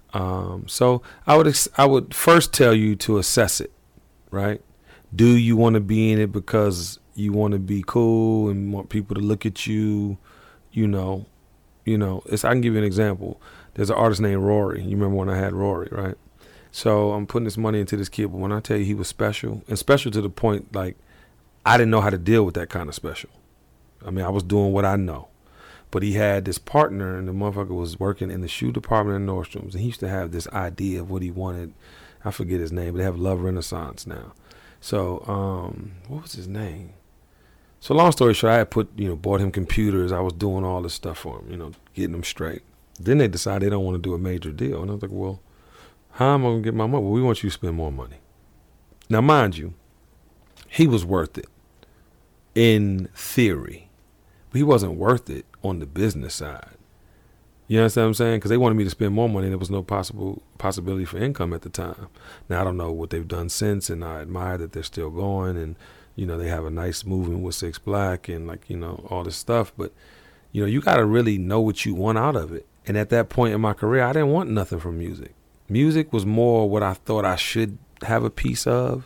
So I would first tell you to assess it, right? Do you want to be in it because you want to be cool and want people to look at you, you know, I can give you an example. There's an artist named Rory. You remember when I had Rory, right? So I'm putting this money into this kid, but when I tell you he was special, and special to the point, like, I didn't know how to deal with that kind of special. I mean, I was doing what I know. But he had this partner, and the motherfucker was working in the shoe department in Nordstrom's, and he used to have this idea of what he wanted. I forget his name, but they have Love Renaissance now. So, what was his name? So long story short, I had bought him computers. I was doing all this stuff for him, getting him straight. Then they decided they don't want to do a major deal. And I was like, well, how am I going to get my money? Well, we want you to spend more money. Now, mind you, he was worth it in theory, but he wasn't worth it on the business side. You understand what I'm saying? Because they wanted me to spend more money and there was no possibility for income at the time. Now, I don't know what they've done since, and I admire that they're still going, and they have a nice movement with Six Black and all this stuff. But, you got to really know what you want out of it. And at that point in my career, I didn't want nothing from music. Music was more what I thought I should have a piece of.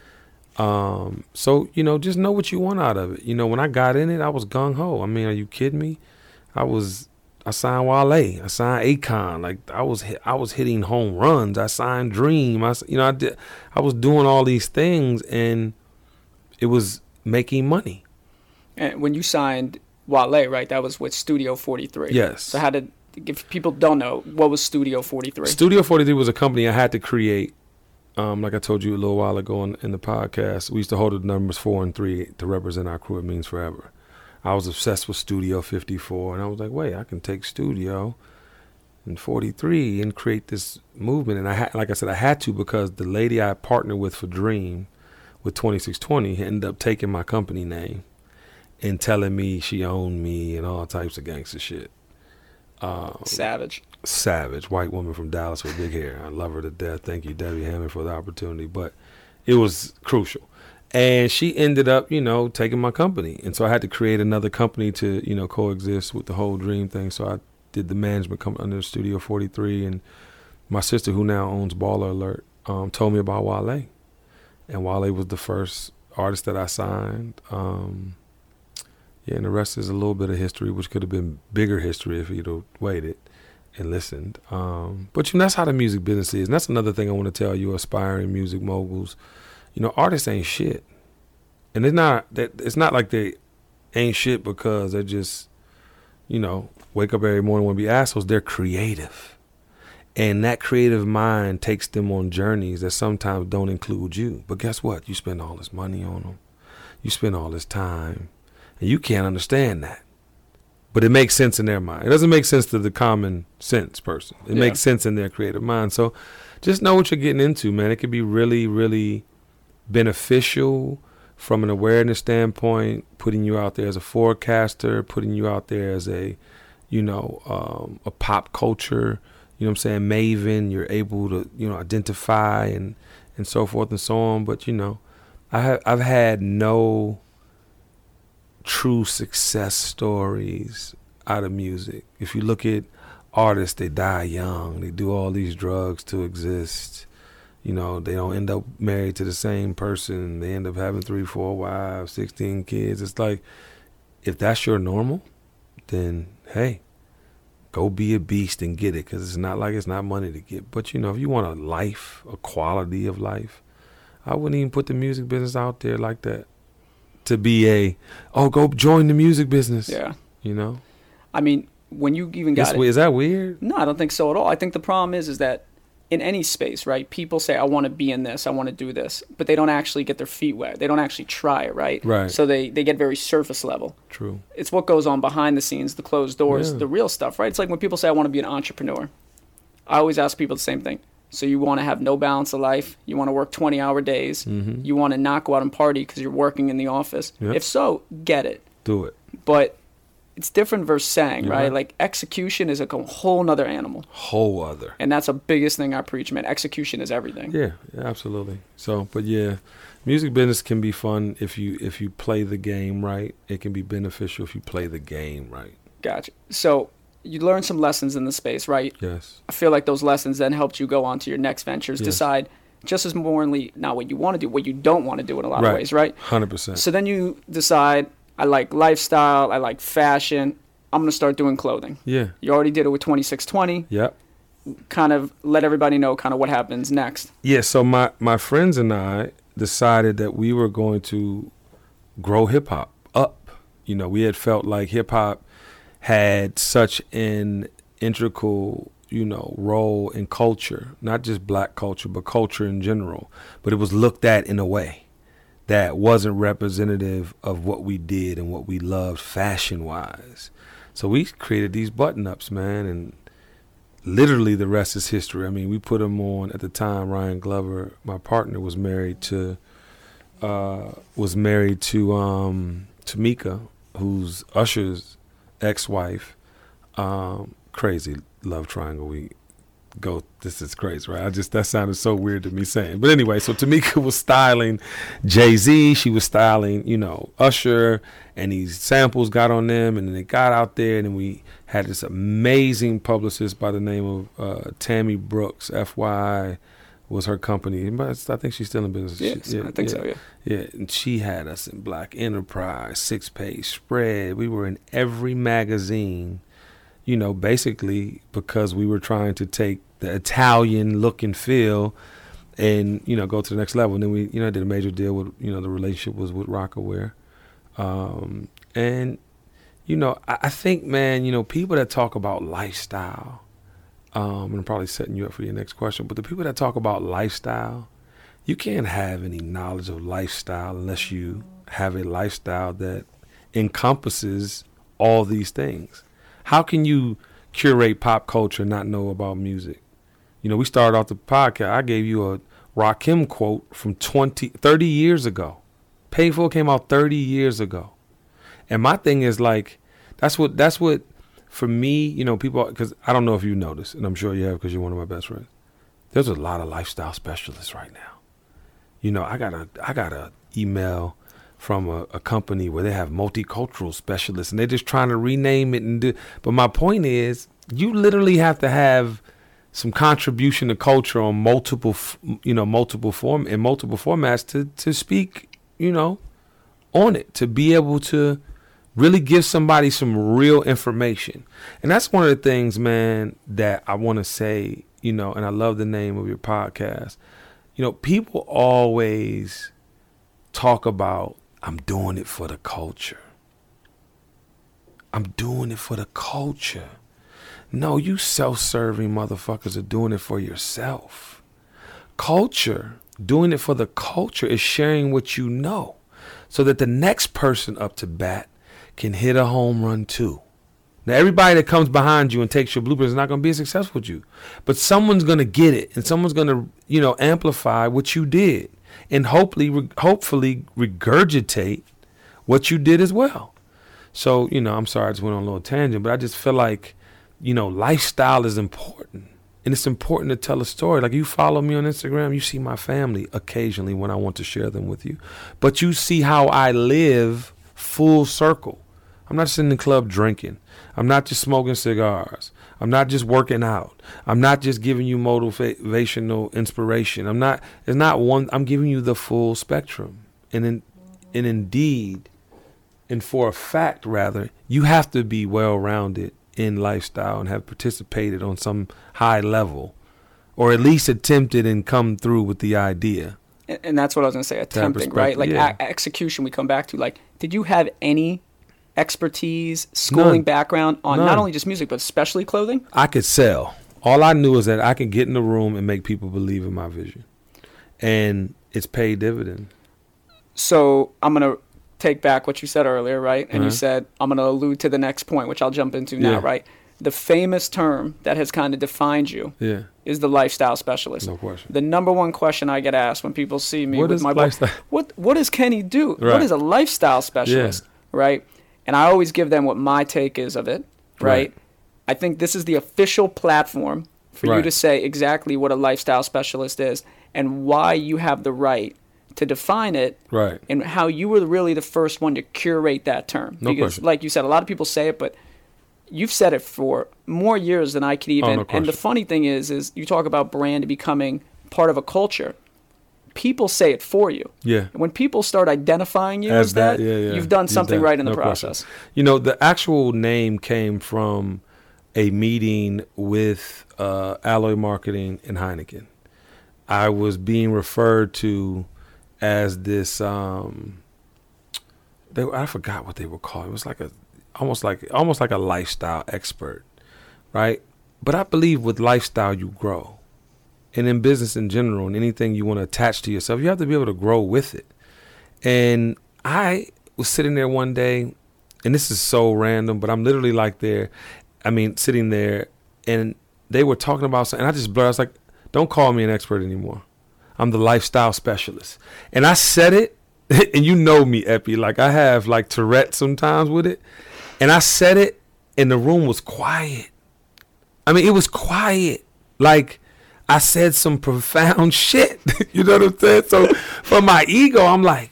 So, just know what you want out of it. When I got in it, I was gung-ho. I mean, are you kidding me? I signed Wale. I signed Akon. Like, I was hitting home runs. I signed Dream. I was doing all these things, and it was making money. And when you signed Wale, right, that was with Studio 43. Yes. So if people don't know, what was Studio 43? Studio 43 was a company I had to create. Like I told you a little while ago in the podcast, we used to hold the numbers 4 and 3 to represent our crew. It means forever. I was obsessed with Studio 54, and I was like, wait, I can take Studio and 43 and create this movement. And I had to, because the lady I partnered with for Dream with 2620 ended up taking my company name and telling me she owned me and all types of gangster shit. Savage, white woman from Dallas with big hair. I love her to death. Thank you, Debbie Hammond, for the opportunity. But it was crucial. And she ended up, taking my company. And so I had to create another company to, coexist with the whole Dream thing. So I did the management company under Studio 43. And my sister, who now owns Baller Alert, told me about Wale. And Wale was the first artist that I signed. And the rest is a little bit of history, which could have been bigger history if he'd have waited and listened. But that's how the music business is. And that's another thing I want to tell you, aspiring music moguls. Artists ain't shit. And it's not like they ain't shit because they just, wake up every morning and want to be assholes. They're creative. And that creative mind takes them on journeys that sometimes don't include you. But guess what? You spend all this money on them. You spend all this time. And you can't understand that. But it makes sense in their mind. It doesn't make sense to the common sense person. It makes sense in their creative mind. So just know what you're getting into, man. It could be really, really beneficial from an awareness standpoint, putting you out there as a forecaster, putting you out there as a pop culture, maven. You're able to, identify and so forth and so on. But, I've had no true success stories out of music. If you look at artists, they die young. They do all these drugs to exist. You know, they don't end up married to the same person. They end up having 3, 4 wives, 16 kids. It's like, if that's your normal, then, hey, go be a beast and get it, because it's not like it's not money to get. But, you know, if you want a life, a quality of life, I wouldn't even put the music business out there like that to be go join the music business. Yeah. You know? I mean, when you even got it. Is that weird? No, I don't think so at all. I think the problem is that in any space, right, people say, I want to be in this, I want to do this, but they don't actually get their feet wet. They don't actually try it, right? Right. So they get very surface level. True. It's what goes on behind the scenes, the closed doors, the real stuff, right? It's like when people say, I want to be an entrepreneur. I always ask people the same thing. So you want to have no balance of life? You want to work 20-hour days? Mm-hmm. You want to not go out and party because you're working in the office? Yep. If so, get it. Do it. But it's different versus saying, You're right? right? Like, execution is a whole nother animal. Whole other. And that's the biggest thing I preach, man. Execution is everything. Yeah, absolutely. So, but yeah, music business can be fun if you play the game right. It can be beneficial if you play the game right. Gotcha. So you learned some lessons in the space, right? Yes. I feel like those lessons then helped you go on to your next ventures, Yes. decide just as importantly, not what you want to do, what you don't want to do in a lot of ways, right? 100%. So then you decide, I like lifestyle, I like fashion, I'm going to start doing clothing. Yeah. You already did it with 2620. Yep. Kind of let everybody know kind of what happens next. Yeah, so my friends and I decided that we were going to grow hip-hop up. You know, we had felt like hip-hop had such an integral, you know, role in culture, not just black culture, but culture in general. But it was looked at in a way that wasn't representative of what we did and what we loved fashion-wise. So we created these button-ups, man, and literally the rest is history. I mean, we put them on at the time. Ryan Glover, my partner, was married to Tamika, who's Usher's ex-wife. Crazy love triangle. This is crazy, right? That sounded so weird to me saying. But anyway, so Tamika was styling Jay-Z. She was styling, you know, Usher, and these samples got on them, and then they got out there, and then we had this amazing publicist by the name of Tammy Brooks. FYI was her company. But I think she's still in business. Yes, I think so, yeah. Yeah, and she had us in Black Enterprise, 6-page spread. We were in every magazine, you know, basically because we were trying to take the Italian look and feel and, you know, go to the next level. And then we, you know, did a major deal with, you know, the relationship was with Rocawear. And, you know, I think, man, you know, people that talk about lifestyle, and I'm probably setting you up for your next question, but the people that talk about lifestyle, you can't have any knowledge of lifestyle unless you have a lifestyle that encompasses all these things. How can you curate pop culture and not know about music? You know, we started off the podcast. I gave you a Rakim quote from 30 years ago. Painful came out 30 years ago. And my thing is like, that's what for me, you know, people, because I don't know if you noticed, and I'm sure you have because you're one of my best friends. There's a lot of lifestyle specialists right now. You know, I got a email from a company where they have multicultural specialists, and they're just trying to rename it but my point is, you literally have to have some contribution to culture on multiple formats to speak, you know, on it, to be able to really give somebody some real information. And that's one of the things, man, that I want to say, you know, and I love the name of your podcast. You know, people always talk about, I'm doing it for the culture. I'm doing it for the culture. No, you self-serving motherfuckers are doing it for yourself. Culture, doing it for the culture, is sharing what you know so that the next person up to bat can hit a home run too. Now, everybody that comes behind you and takes your blueprint is not going to be as successful with you. But someone's going to get it, and someone's going to, you know, amplify what you did and hopefully regurgitate what you did as well. So, you know, I'm sorry I just went on a little tangent, but I just feel like, you know, lifestyle is important. And it's important to tell a story. Like, you follow me on Instagram, you see my family occasionally when I want to share them with you. But you see how I live full circle. I'm not sitting in the club drinking. I'm not just smoking cigars. I'm not just working out. I'm not just giving you motivational inspiration. I'm giving you the full spectrum. And indeed, and for a fact, rather, you have to be well-rounded in lifestyle and have participated on some high level, or at least attempted and come through with the idea. And that's what I was going to say, attempting, right? Like execution we come back to. Like, did you have any expertise, schooling background on not only just music, but especially clothing? I could sell. All I knew is that I could get in the room and make people believe in my vision. And it's paid dividend. So I'm going to take back what you said earlier, right? And you said, I'm going to allude to the next point, which I'll jump into now, right? The famous term that has kind of defined you is the lifestyle specialist. No question. The number one question I get asked when people see me with my lifestyle? What does Kenny do? Right. What is a lifestyle specialist, right? And I always give them what my take is of it, right? I think this is the official platform for you to say exactly what a lifestyle specialist is and why you have the right to define it, and how you were really the first one to curate that term. No because, question. like you said, a lot of people say it, but you've said it for more years than I could even. No and the funny thing is you talk about brand becoming part of a culture. People say it for you. Yeah. When people start identifying you as that, you've done something right in the process. Question. You know, the actual name came from a meeting with Alloy Marketing and Heineken. I was being referred to as this, I forgot what they were called. It was like almost like a lifestyle expert, right? But I believe with lifestyle you grow. And in business in general, and anything you want to attach to yourself, you have to be able to grow with it. And I was sitting there one day, and this is so random, but I'm literally sitting there, and they were talking about something, and I just blurred. I was like, don't call me an expert anymore. I'm the lifestyle specialist. And I said it, and you know me, Epi, like I have like Tourette sometimes with it. And I said it, and the room was quiet. I mean, it was quiet. Like, I said some profound shit. You know what I'm saying? So for my ego, I'm like,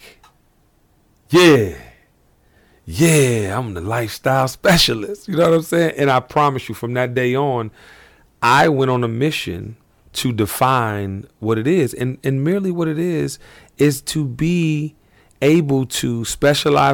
yeah, I'm the lifestyle specialist. You know what I'm saying? And I promise you, from that day on, I went on a mission to define what it is. And merely what it is to be able to specialize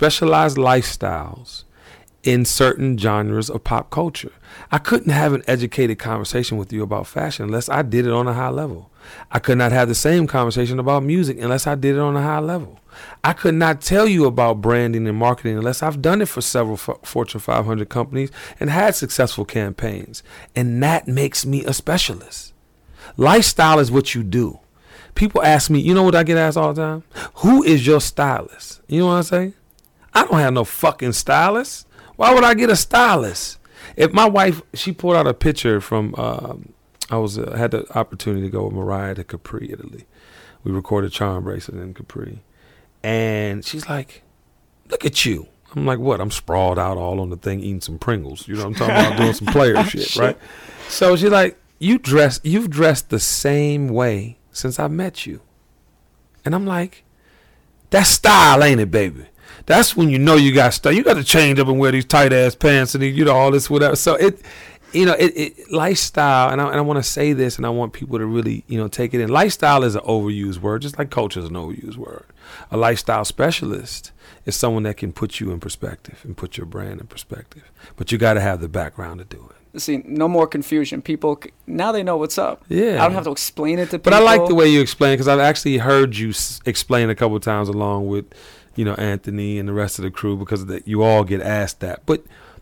lifestyles in certain genres of pop culture. I couldn't have an educated conversation with you about fashion unless I did it on a high level. I could not have the same conversation about music unless I did it on a high level. I could not tell you about branding and marketing unless I've done it for several Fortune 500 companies and had successful campaigns. And that makes me a specialist. Lifestyle is what you do. People ask me, you know what I get asked all the time? Who is your stylist? You know what I say? I don't have no fucking stylist. Why would I get a stylist? If my wife, she pulled out a picture from, I had the opportunity to go with Mariah to Capri, Italy. We recorded Charm Bracelet in Capri. And she's like, look at you. I'm like, what? I'm sprawled out all on the thing eating some Pringles. You know what I'm talking about? Doing some player shit, right? So she's like, you've dressed the same way since I met you. And I'm like, that's style, ain't it, baby? That's when you know you got style. You got to change up and wear these tight ass pants and all this whatever. So it lifestyle, and I want to say this, and I want people to really take it in. Lifestyle is an overused word, just like culture is an overused word. A lifestyle specialist is someone that can put you in perspective and put your brand in perspective. But you got to have the background to do it. See, no more confusion. People, now they know what's up. Yeah. I don't have to explain it to people. But I like the way you explain it, because I've actually heard you explain a couple of times along with, Anthony and the rest of the crew, because you all get asked that. But,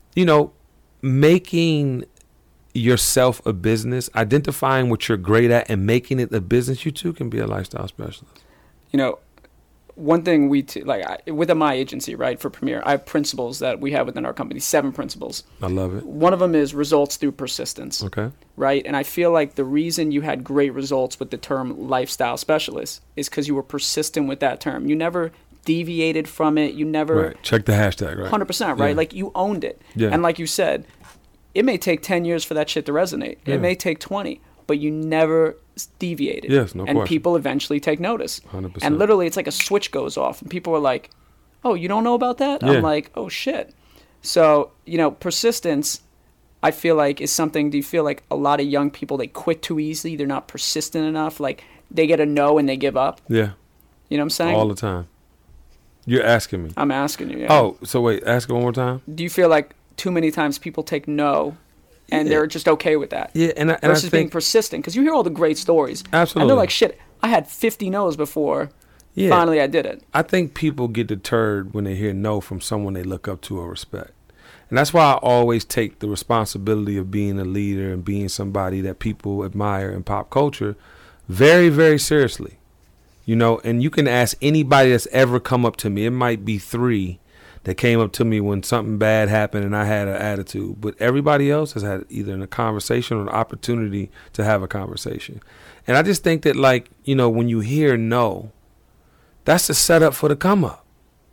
making yourself a business, identifying what you're great at and making it a business, you too can be a lifestyle specialist. One thing within my agency, right, for Premier, I have principles that we have within our company, 7 principles. I love it. One of them is results through persistence. Okay. Right? And I feel like the reason you had great results with the term lifestyle specialist is because you were persistent with that term. You never deviated from it. You never... Right. Check the hashtag, right? 100%, right? Yeah. Like, you owned it. Yeah. And like you said, it may take 10 years for that shit to resonate. Yeah. It may take 20, but you never deviated. Yes, no question. And people eventually take notice. 100%. And literally, it's like a switch goes off, and people are like, oh, you don't know about that? Yeah. I'm like, oh, shit. So, persistence, I feel like, is something. Do you feel like a lot of young people, they quit too easily? They're not persistent enough. Like, they get a no and they give up. Yeah. You know what I'm saying? All the time. You're asking me. I'm asking you. Yeah. Oh, so wait, ask it one more time. Do you feel like too many times people take no and they're just okay with that? Yeah, and I versus think being persistent, because you hear all the great stories. Absolutely. And they're like, shit, I had 50 no's before. Yeah. Finally, I did it. I think people get deterred when they hear no from someone they look up to or respect. And that's why I always take the responsibility of being a leader and being somebody that people admire in pop culture very, very seriously. And you can ask anybody that's ever come up to me. It might be 3 that came up to me when something bad happened and I had an attitude. But everybody else has had either a conversation or an opportunity to have a conversation. And I just think that, when you hear no, that's the setup for the come up.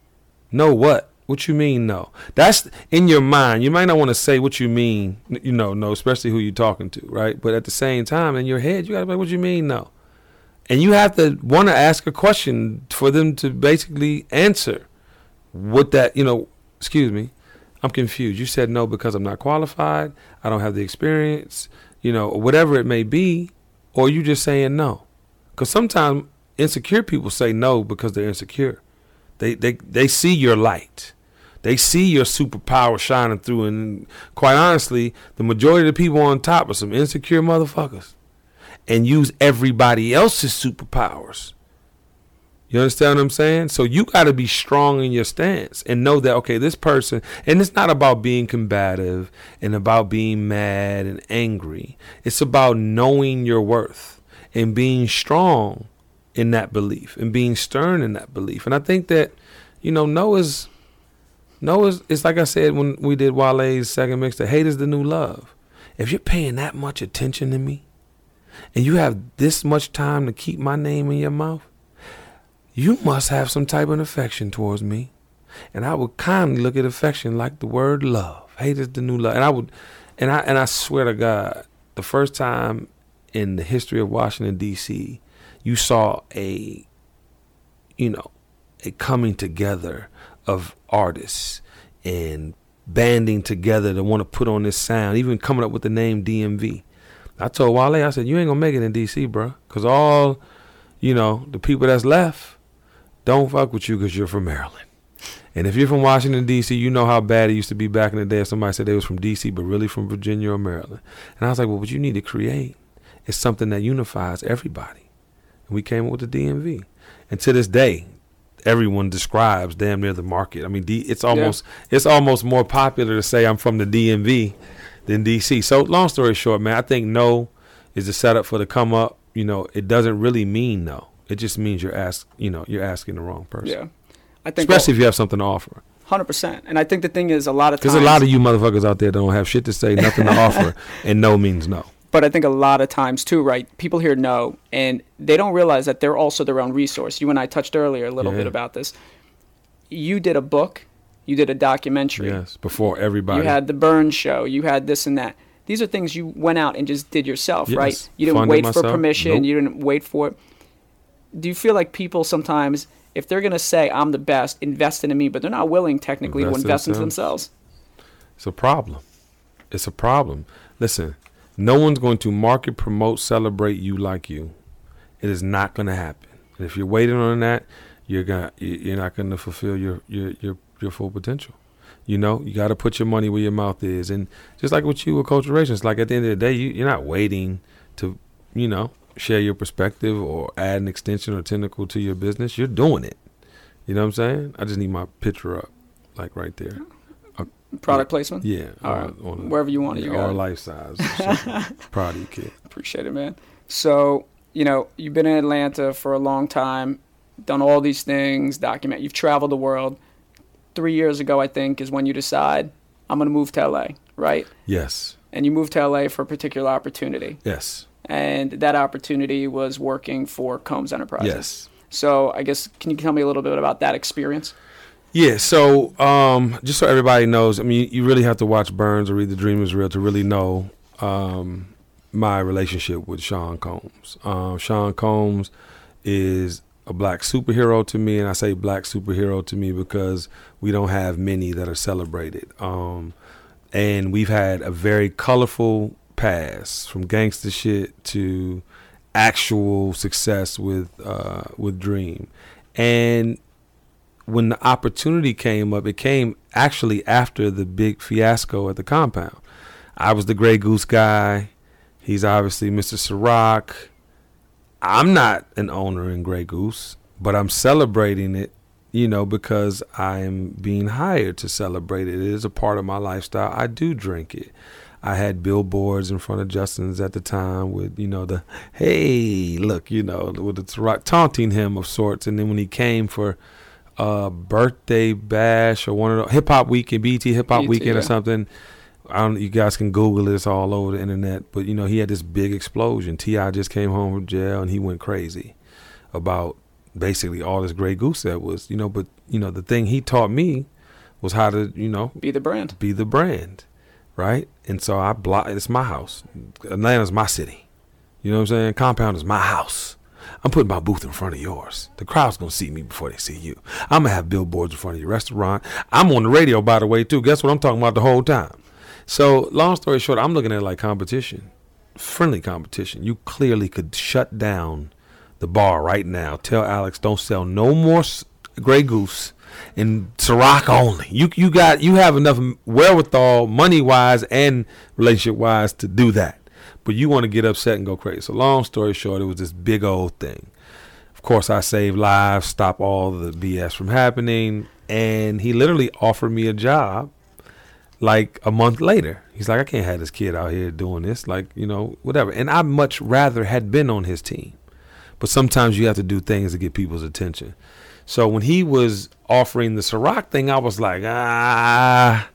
No what? What you mean no? That's in your mind. You might not want to say what you mean, no, especially who you're talking to, right? But at the same time, in your head, you got to be like, what you mean no? And you have to want to ask a question for them to basically answer what that, excuse me, I'm confused. You said no because I'm not qualified, I don't have the experience, or whatever it may be, or you just saying no. Because sometimes insecure people say no because they're insecure. They see your light. They see your superpower shining through. And quite honestly, the majority of the people on top are some insecure motherfuckers and use everybody else's superpowers. You understand what I'm saying? So you got to be strong in your stance and know that, okay, this person, and it's not about being combative and about being mad and angry. It's about knowing your worth and being strong in that belief and being stern in that belief. And I think that, no is it's like I said when we did Wale's second mixtape, hate is the new love. If you're paying that much attention to me and you have this much time to keep my name in your mouth, you must have some type of affection towards me. And I would kindly look at affection like the word love. Hate is the new love. And I swear to God, the first time in the history of Washington, D.C., you saw a coming together of artists and banding together to want to put on this sound, even coming up with the name DMV. I told Wale, I said, you ain't gonna make it in DC, bro, because all, the people that's left don't fuck with you because you're from Maryland. And if you're from Washington, D.C., you know how bad it used to be back in the day if somebody said they was from D.C. but really from Virginia or Maryland. And I was like, well, what you need to create is something that unifies everybody. And we came up with the DMV. And to this day, everyone describes damn near the market. I mean, it's almost more popular to say I'm from the DMV than DC. So long story short, man, I think no is the setup for the come up. It doesn't really mean no. It just means you're asking the wrong person. Yeah, I think especially if you have something to offer. 100%. And I think the thing is, a lot of times, because a lot of you motherfuckers out there don't have shit to say, nothing to offer, and no means no. But I think a lot of times too, right? People hear no, and they don't realize that they're also their own resource. You and I touched earlier a little bit about this. You did a book, you did a documentary. Yes, before everybody. You had the Burns show, you had this and that. These are things you went out and just did yourself, yes. right? You didn't wait for permission. Nope. You didn't wait for it. Do you feel like people sometimes, if they're going to say, I'm the best, invest in me, but they're not willing technically to invest into themselves? It's a problem. It's a problem. Listen, no one's going to market, promote, celebrate you like you. It is not going to happen. And if you're waiting on that, you're not going to fulfill your full potential. You got to put your money where your mouth is. And just like with you with Culturation, it's like at the end of the day, you're not waiting to, share your perspective or add an extension or tentacle to your business. You're doing it. You know what I'm saying? I just need my picture up, like right there. Product placement? Yeah. All right. Wherever you want it, you got it. Life size. Proud of you, kid. Appreciate it, man. So, you've been in Atlanta for a long time, done all these things, you've traveled the world. 3 years ago, I think, is when you decide, I'm going to move to LA, right? Yes. And you moved to LA for a particular opportunity. Yes. And that opportunity was working for Combs Enterprises. Yes. So I guess, can you tell me a little bit about that experience? Yeah, so just so everybody knows, I mean, you really have to watch Burns or read The Dream is Real to really know my relationship with Sean Combs. Sean Combs is a black superhero to me, and I say black superhero to me because we don't have many that are celebrated. And we've had a very colorful past, from gangster shit to actual success with Dream. And when the opportunity came up, it came actually after the big fiasco at the compound. I was the Grey Goose guy. He's obviously Mr. Ciroc. I'm not an owner in Grey Goose, but I'm celebrating it, you know, because I'm being hired to celebrate it. It is a part of my lifestyle. I do drink it. I had billboards in front of Justin's at the time with, you know, the, hey, look, you know, with the Ciroc, taunting him of sorts. And then when he came for birthday bash or one of the Hip Hop Weekend, BET Hip Hop Weekend or something, you guys can Google it. It's all over the internet. But, you know, he had this big explosion. T.I. just came home from jail, and he went crazy about basically all this Grey Goose that was, you know. But, you know, the thing he taught me was how to, you know. Be the brand. Be the brand, right? And so it's my house. Atlanta's my city. You know what I'm saying? Compound is my house. I'm putting my booth in front of yours. The crowd's going to see me before they see you. I'm going to have billboards in front of your restaurant. I'm on the radio, by the way, too. Guess what I'm talking about the whole time? So, long story short, I'm looking at it like competition, friendly competition. You clearly could shut down the bar right now. Tell Alex, don't sell no more Grey Goose and Ciroc only. You have enough wherewithal, money-wise and relationship-wise, to do that. But you want to get upset and go crazy. So, long story short, it was this big old thing. Of course, I saved lives, stopped all the BS from happening, and he literally offered me a job. Like a month later, he's like, I can't have this kid out here doing this, like, you know, whatever. And I much rather had been on his team. But sometimes you have to do things to get people's attention. So when he was offering the Ciroc thing, I was like, I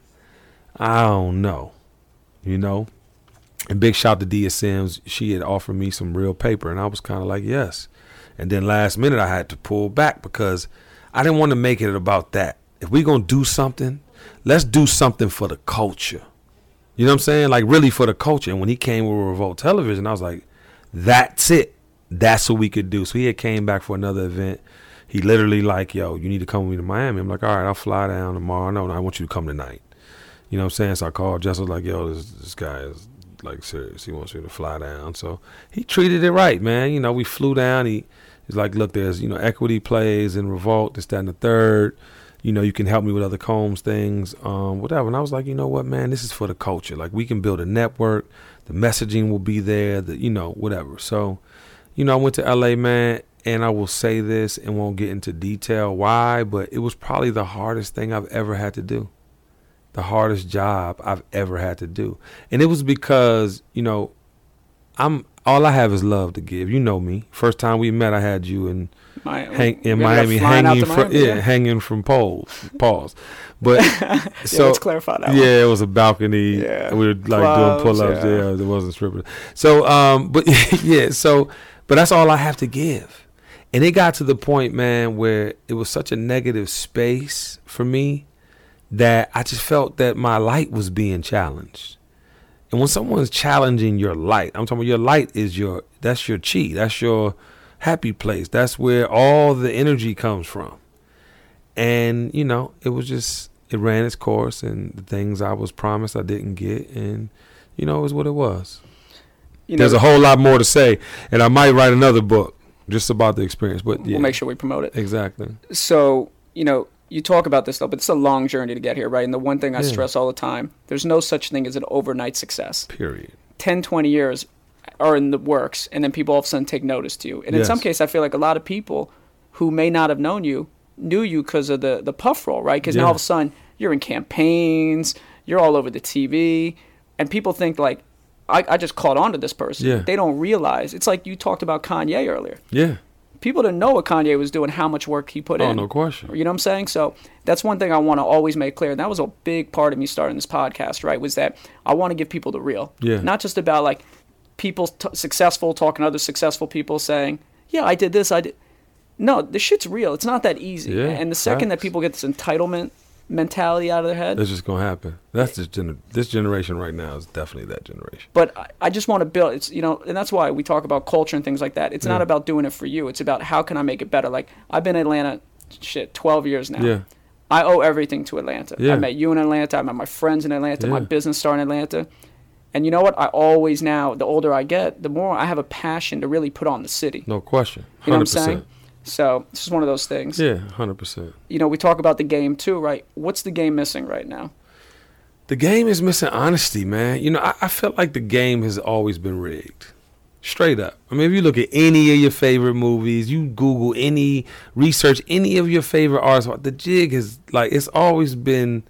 don't know, you know. And big shout to Dia Sims. She had offered me some real paper, and I was kind of like, yes. And then last minute, I had to pull back because I didn't want to make it about that. If we're going to do something, let's do something for the culture. You know what I'm saying? Like, really for the culture. And when he came with Revolt Television, I was like, that's it. That's what we could do. So he had came back for another event. He literally like, yo, you need to come with me to Miami. I'm like, all right, I'll fly down tomorrow. No, I want you to come tonight. You know what I'm saying? So I called Justin, like, yo, this guy is, like, serious. He wants you to fly down. So he treated it right, man. You know, we flew down. He's like, look, there's, you know, equity plays in Revolt, this, that, and the third. You know, you can help me with other Combs things, whatever. And I was like, you know what, man, this is for the culture. Like, we can build a network. The messaging will be there, you know, whatever. So, you know, I went to L.A., man, and I will say this and won't get into detail why, but it was probably the hardest thing I've ever had to do. The hardest job I've ever had to do. And it was because, you know, all I have is love to give. You know me. First time we met, I had you in Miami, hanging from poles. Pause. But so let's clarify that. Yeah, it was a balcony. Yeah, we were like doing pull-ups. Yeah, there wasn't stripping. So, but yeah, so, but that's all I have to give. And it got to the point, man, where it was such a negative space for me that I just felt that my light was being challenged. And when someone's challenging your light, I'm talking about your light is that's your chi, that's your happy place. That's where all the energy comes from. And, you know, it was just, it ran its course, and the things I was promised I didn't get. And, you know, it was what it was. There's a whole lot more to say, and I might write another book just about the experience. But yeah. We'll make sure we promote it. Exactly. So, you know, you talk about this, though, but it's a long journey to get here, right? And the one thing I stress all the time, there's no such thing as an overnight success. Period. 10, 20 years are in the works, and then people all of a sudden take notice to you. And in some cases, I feel like a lot of people who may not have known you knew you because of the puff roll, right? Because now all of a sudden, you're in campaigns, you're all over the TV, and people think, like, I just caught on to this person. Yeah. They don't realize. It's like you talked about Kanye earlier. Yeah. People didn't know what Kanye was doing, how much work he put in. Oh, no question. You know what I'm saying? So that's one thing I want to always make clear. And that was a big part of me starting this podcast, right? Was that I want to give people the real. Yeah. Not just about, like, people successful talking to other successful people saying, yeah, I did this, I did. No, this shit's real. It's not that easy. Yeah, and the second that people get this entitlement mentality out of their head. That's just gonna happen. That's just this generation right now is definitely that generation. But I just want to build. It's and that's why we talk about culture and things like that. It's not about doing it for you. It's about how can I make it better. Like I've been in Atlanta, 12 years now. Yeah. I owe everything to Atlanta. Yeah. I met you in Atlanta. I met my friends in Atlanta. My business started in Atlanta. And you know what? I always now, the older I get, the more I have a passion to really put on the city. No question. 100%. You know what I'm saying? So it's just one of those things. Yeah, 100%. We talk about the game too, right? What's the game missing right now? The game is missing honesty, man. I felt like the game has always been rigged. Straight up. I mean, if you look at any of your favorite movies, you Google research any of your favorite artists, the jig is like, it's always been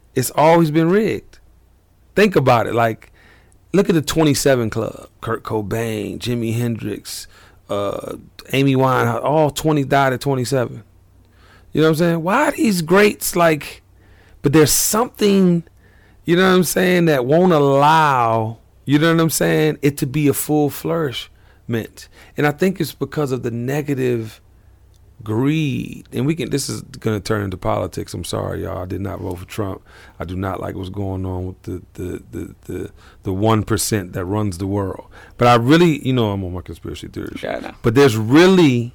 rigged. Think about it. Like, look at the 27 Club. Kurt Cobain, Jimi Hendrix, Amy Winehouse, all 20 died at 27. You know what I'm saying? Why are these greats like, but there's something, you know what I'm saying, that won't allow, you know what I'm saying, it to be a full flourishment. And I think it's because of the negative greed. And this is going to turn into politics. I'm sorry, y'all. I did not vote for Trump. I do not like what's going on with the 1% that runs the world. But I really, I'm on my conspiracy theories. Yeah, I know. But there's really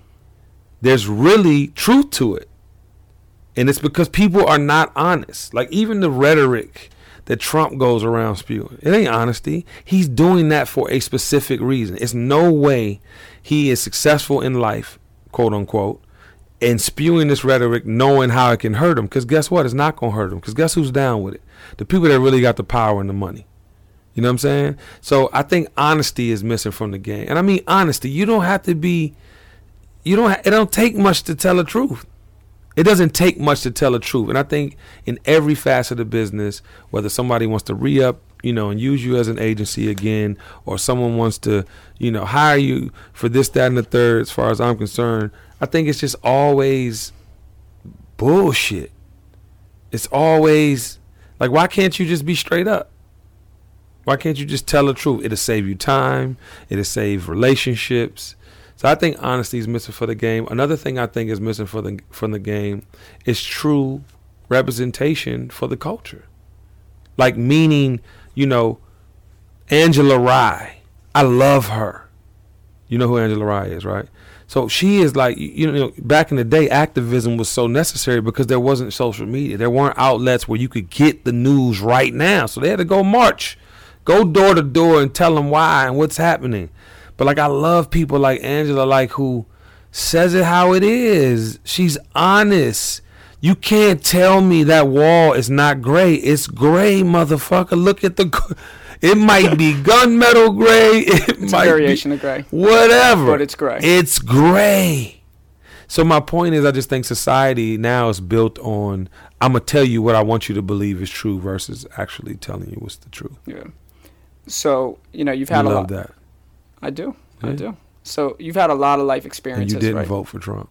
truth to it. And it's because people are not honest. Like even the rhetoric that Trump goes around spewing, it ain't honesty. He's doing that for a specific reason. It's no way he is successful in life, quote unquote, and spewing this rhetoric knowing how it can hurt him. Because guess what? It's not going to hurt him. Because guess who's down with it? The people that really got the power and the money. You know what I'm saying? So I think honesty is missing from the game. And I mean honesty. You don't have to be, it don't take much to tell the truth. It doesn't take much to tell the truth. And I think in every facet of business, whether somebody wants to re-up, and use you as an agency again, or someone wants to, hire you for this, that, and the third, as far as I'm concerned, I think it's just always bullshit. It's always, like, why can't you just be straight up? Why can't you just tell the truth? It'll save you time. It'll save relationships. So I think honesty is missing for the game. Another thing I think is missing from the game is true representation for the culture. Like meaning, Angela Rye. I love her. You know who Angela Rye is, right? So she is like, back in the day, activism was so necessary because there wasn't social media. There weren't outlets where you could get the news right now. So they had to go march, go door to door and tell them why and what's happening. But like, I love people like Angela, like who says it how it is. She's honest. You can't tell me that wall is not gray. It's gray, motherfucker. Look at it might be gunmetal gray. It's a variation of gray. Whatever. But it's gray. It's gray. So my point is, I just think society now is built on, I'm going to tell you what I want you to believe is true versus actually telling you what's the truth. Yeah. So, you've had a lot. I love that. I do. Yeah. I do. So you've had a lot of life experiences, And you didn't right? vote for Trump.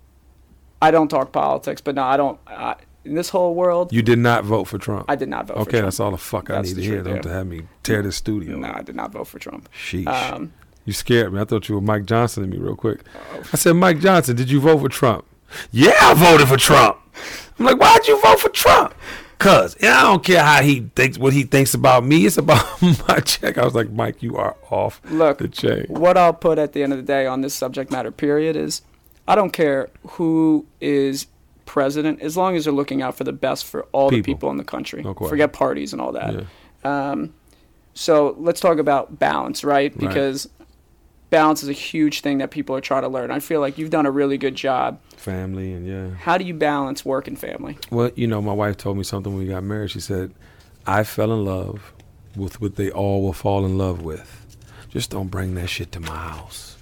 I don't talk politics, but no, I don't. In this whole world, You did not vote for Trump. I did not vote for Trump. Okay, that's all the fuck I That's need the to hear. truth, Don't yeah. have me tear this studio. No, I did not vote for Trump. Sheesh. You scared me. I thought you were Mike Johnson to me real quick. I said, Mike Johnson, did you vote for Trump? Yeah, I voted for Trump. I'm like, why'd you vote for Trump? Cause I don't care how he thinks, what he thinks about me. It's about my check. I was like, Mike, you are off the chain. What I'll put at the end of the day on this subject matter, period, is I don't care who is president as long as they're looking out for the best for all the people in the country. No question. Forget parties and all that. Yeah. So let's talk about balance, right? Because balance is a huge thing that people are trying to learn. I feel like you've done a really good job. Family and How do you balance work and family? Well, my wife told me something when we got married. She said, I fell in love with what they all will fall in love with. Just don't bring that shit to my house.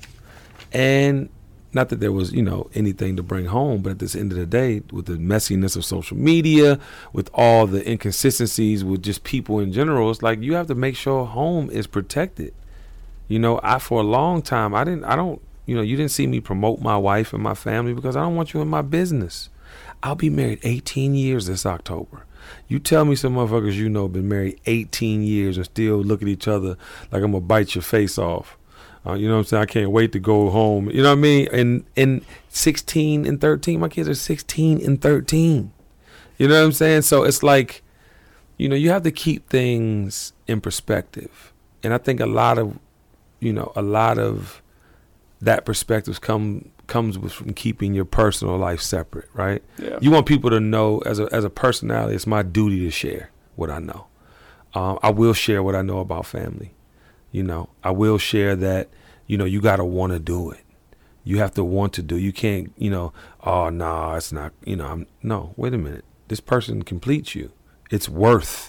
And not that there was, anything to bring home, but at this end of the day, with the messiness of social media, with all the inconsistencies with just people in general, it's like you have to make sure home is protected. For a long time, you didn't see me promote my wife and my family because I don't want you in my business. I'll be married 18 years this October. You tell me some motherfuckers been married 18 years and still look at each other like I'm going to bite your face off. You know what I'm saying? I can't wait to go home. You know what I mean? And 16 and 13, my kids are 16 and 13. You know what I'm saying? So it's like, you know, you have to keep things in perspective. And I think a lot of that perspective comes from keeping your personal life separate, right? Yeah. You want people to know as a personality, it's my duty to share what I know. I will share what I know about family. You know, I will share that, you know, you got to want to do it. You have to want to do. You can't, you know, oh, no, it's not, you know, no, wait a minute. This person completes you. It's worth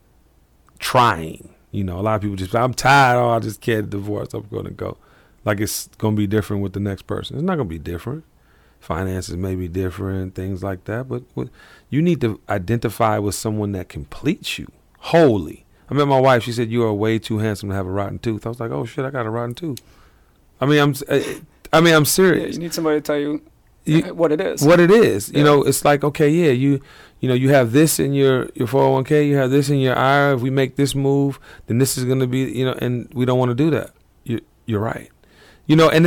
trying. You know, a lot of people just, I'm tired. Oh, I just can't divorce. I'm going to go. Like it's going to be different with the next person. It's not going to be different. Finances may be different, things like that. But you need to identify with someone that completes you wholly. I met my wife. She said, you are way too handsome to have a rotten tooth. I was like, oh, shit, I got a rotten tooth. I mean, I'm serious. Yeah, you need somebody to tell you what it is. What it is. Yeah. You know, it's like, okay, yeah, you know, you have this in your 401k, you have this in your IRA. If we make this move, then this is going to be, you know, and we don't want to do that. You're right. You know, and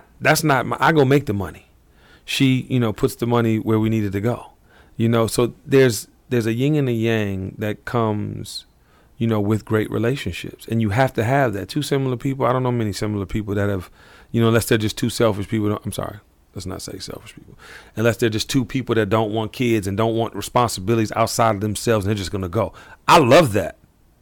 I go make the money. She, you know, puts the money where we need it to go. You know, so there's a yin and a yang that comes, you know, with great relationships. And you have to have that. Two similar people. I don't know many similar people that have, you know, unless they're just two selfish people. I'm sorry. Let's not say selfish people. Unless they're just two people that don't want kids and don't want responsibilities outside of themselves and they're just going to go. I love that.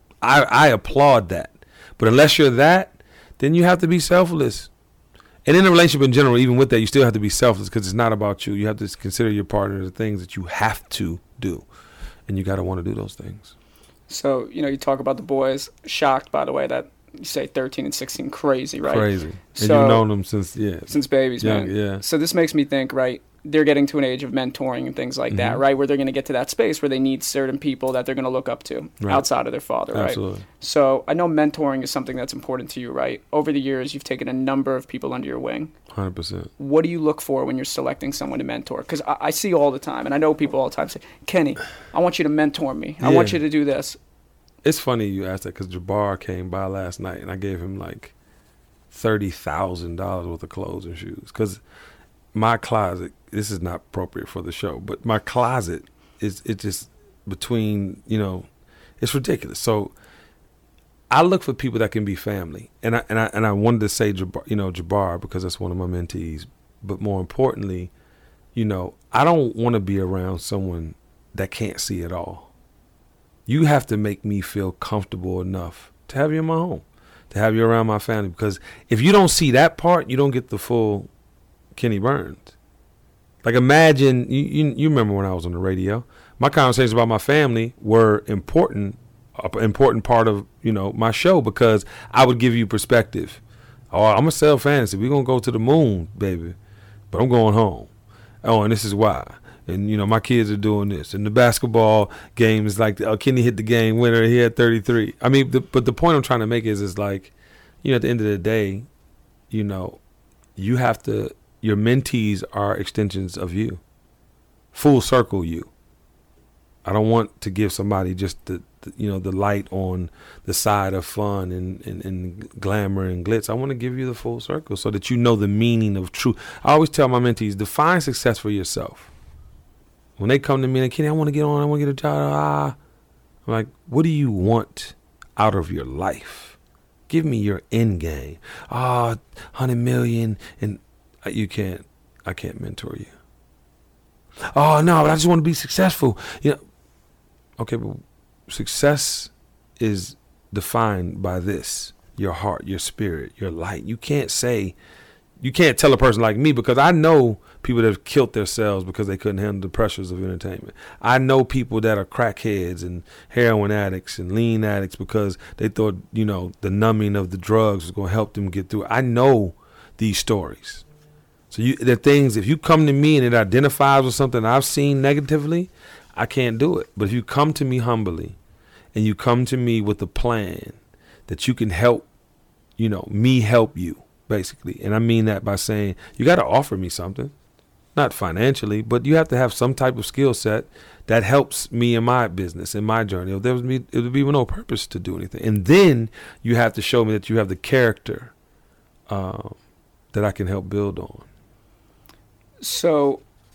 I applaud that. But unless you're that, then you have to be selfless. And in a relationship in general, even with that, you still have to be selfless because it's not about you. You have to consider your partner the things that you have to do. And you got to want to do those things. So, you know, you talk about the boys. Shocked, by the way, that you say 13 and 16. Crazy, right? Crazy. And so, you've known them since babies, young, man. Yeah. So this makes me think, right, they're getting to an age of mentoring and things like that, right, where they're going to get to that space where they need certain people that they're going to look up to outside of their father, right? Absolutely. So I know mentoring is something that's important to you, right? Over the years, you've taken a number of people under your wing. 100%. What do you look for when you're selecting someone to mentor? Because I see all the time, and I know people all the time say, Kenny, I want you to mentor me. I want you to do this. It's funny you asked that because Jabbar came by last night, and I gave him like $30,000 worth of clothes and shoes because my closet, this is not appropriate for the show, but my closet it's just between, you know, it's ridiculous. I look for people that can be family, and I wanted to say Jabbar because that's one of my mentees, but more importantly, you know, I don't want to be around someone that can't see it all. You have to make me feel comfortable enough to have you in my home, to have you around my family, because if you don't see that part, you don't get the full Kenny Burns. Like imagine, you remember when I was on the radio, my conversations about my family were important part of, you know, my show because I would give you perspective. Oh, I'm going to sell fantasy. We're going to go to the moon, baby, but I'm going home. Oh, and this is why. And, you know, my kids are doing this. And the basketball game is like, Kenny hit the game winner. He had 33. I mean, but the point I'm trying to make is like, you know, at the end of the day, you know, you have to, your mentees are extensions of you. Full circle you. I don't want to give somebody just the light on the side of fun and glamour and glitz. I want to give you the full circle so that you know the meaning of truth. I always tell my mentees, define success for yourself. When they come to me and Kenny, I want to get on, I want to get a job. I'm like, what do you want out of your life? Give me your end game. 100 million, and I can't mentor you. Oh no, but I just want to be successful. You know, okay, but success is defined by this: your heart, your spirit, your light. You can't tell a person like me, because I know people that have killed themselves because they couldn't handle the pressures of entertainment. I know people that are crackheads and heroin addicts and lean addicts because they thought, you know, the numbing of the drugs was going to help them get through it. I know these stories. So the things, if you come to me and it identifies with something I've seen negatively, I can't do it. But if you come to me humbly and you come to me with a plan that you can help, you know, me help you, basically. And I mean that by saying you got to offer me something, not financially, but you have to have some type of skill set that helps me in my business, in my journey. If there was me, it would be no purpose to do anything. And then you have to show me that you have the character that I can help build on. So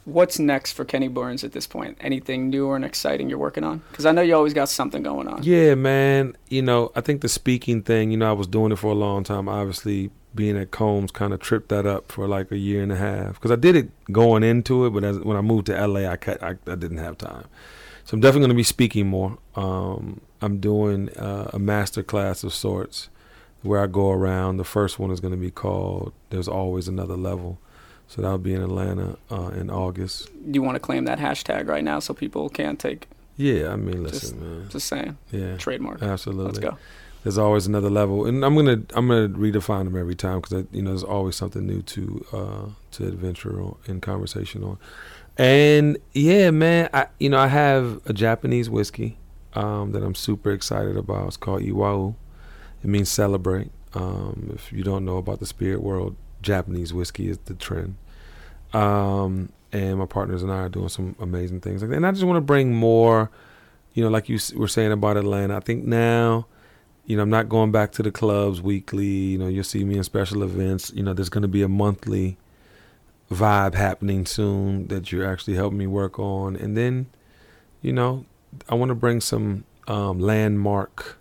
What's next for Kenny Burns at this point? Anything new and exciting you're working on? Because I know you always got something going on. Yeah, man. I think the speaking thing, I was doing it for a long time. Obviously, being at Combs kind of tripped that up for like a year and a half. Because I did it going into it, but when I moved to L.A., I didn't have time. So I'm definitely going to be speaking more. I'm doing a master class of sorts where I go around. The first one is going to be called There's Always Another Level. So that'll be in Atlanta in August. Do you want to claim that hashtag right now so people can't take? Yeah, I mean, listen, man. Just saying. Yeah. Trademark. Absolutely. Let's go. There's always another level, and I'm gonna redefine them every time because there's always something new to adventure on, in conversation on. And yeah, man, I have a Japanese whiskey that I'm super excited about. It's called Iwao. It means celebrate. If you don't know about the spirit world, Japanese whiskey is the trend. And my partners and I are doing some amazing things like that. And I just want to bring more, like you were saying about Atlanta. I think now, I'm not going back to the clubs weekly. You'll see me in special events. There's going to be a monthly vibe happening soon that you're actually helping me work on. And then, I want to bring some landmark,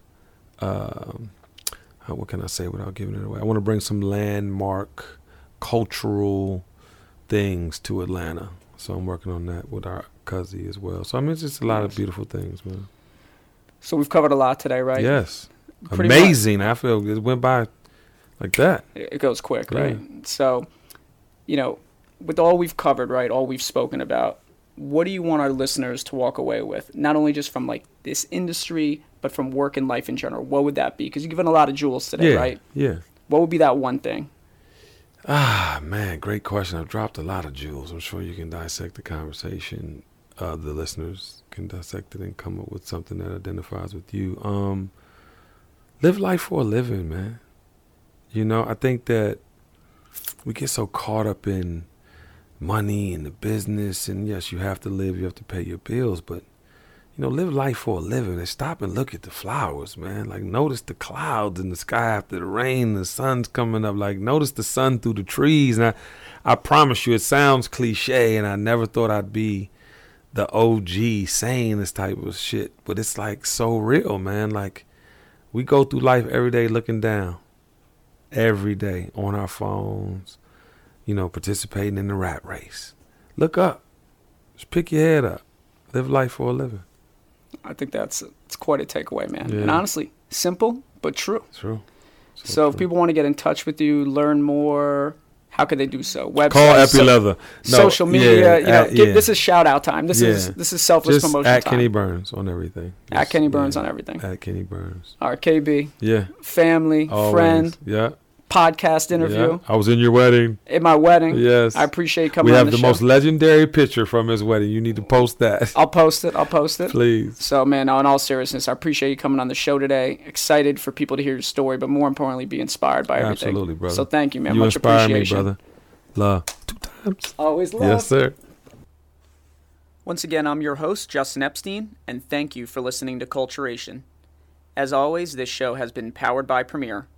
what can I say without giving it away? I want to bring some landmark cultural things to Atlanta. So I'm working on that with our cousin as well. So, it's just a lot of beautiful things, man. So we've covered a lot today, right? Yes. Pretty amazing. I feel it went by like that. It goes quick, Yeah. right? So, with all we've covered, right, all we've spoken about, what do you want our listeners to walk away with? Not only just from like this industry, but from work and life in general. What would that be? Because you've given a lot of jewels today, right? Yeah. What would be that one thing? Man, great question. I've dropped a lot of jewels. I'm sure you can dissect the conversation. The listeners can dissect it and come up with something that identifies with you. Live life for a living, man. I think that we get so caught up in money and the business, and yes, you have to live, you have to pay your bills, but live life for a living and stop and look at the flowers, man. Like, notice the clouds in the sky after the rain, the sun's coming up. Like, notice the sun through the trees. And I promise you, it sounds cliche, and I never thought I'd be the OG saying this type of shit, but it's like so real, man. Like, we go through life every day looking down, every day on our phones, participating in the rat race. Look up. Just pick your head up. Live life for a living. I think it's quite a takeaway, man. Yeah. And honestly, simple, but true. True. So if people want to get in touch with you, learn more, how could they do so? Website, call Epi Leather. Social media. Yeah, this is shout out time. This is selfless just promotion at time. Kenny Burns on everything. At Kenny Burns on everything. At Kenny Burns. All right, KB. Yeah. Family, Always. friend, Yeah. podcast interview. Yeah. I was in your wedding. At my wedding. Yes. I appreciate you coming We on have the the show. most legendary picture from his wedding. You need to post that. I'll post it. Please. So, man, in all seriousness, I appreciate you coming on the show today. Excited for people to hear your story, but more importantly, be inspired by everything. Absolutely, brother. So thank you, man. You Much inspire appreciation. me, brother. Love. 2 times. Always love. Yes, sir. Once again, I'm your host, Justin Epstein, and thank you for listening to Culturation. As always, this show has been powered by Premiere.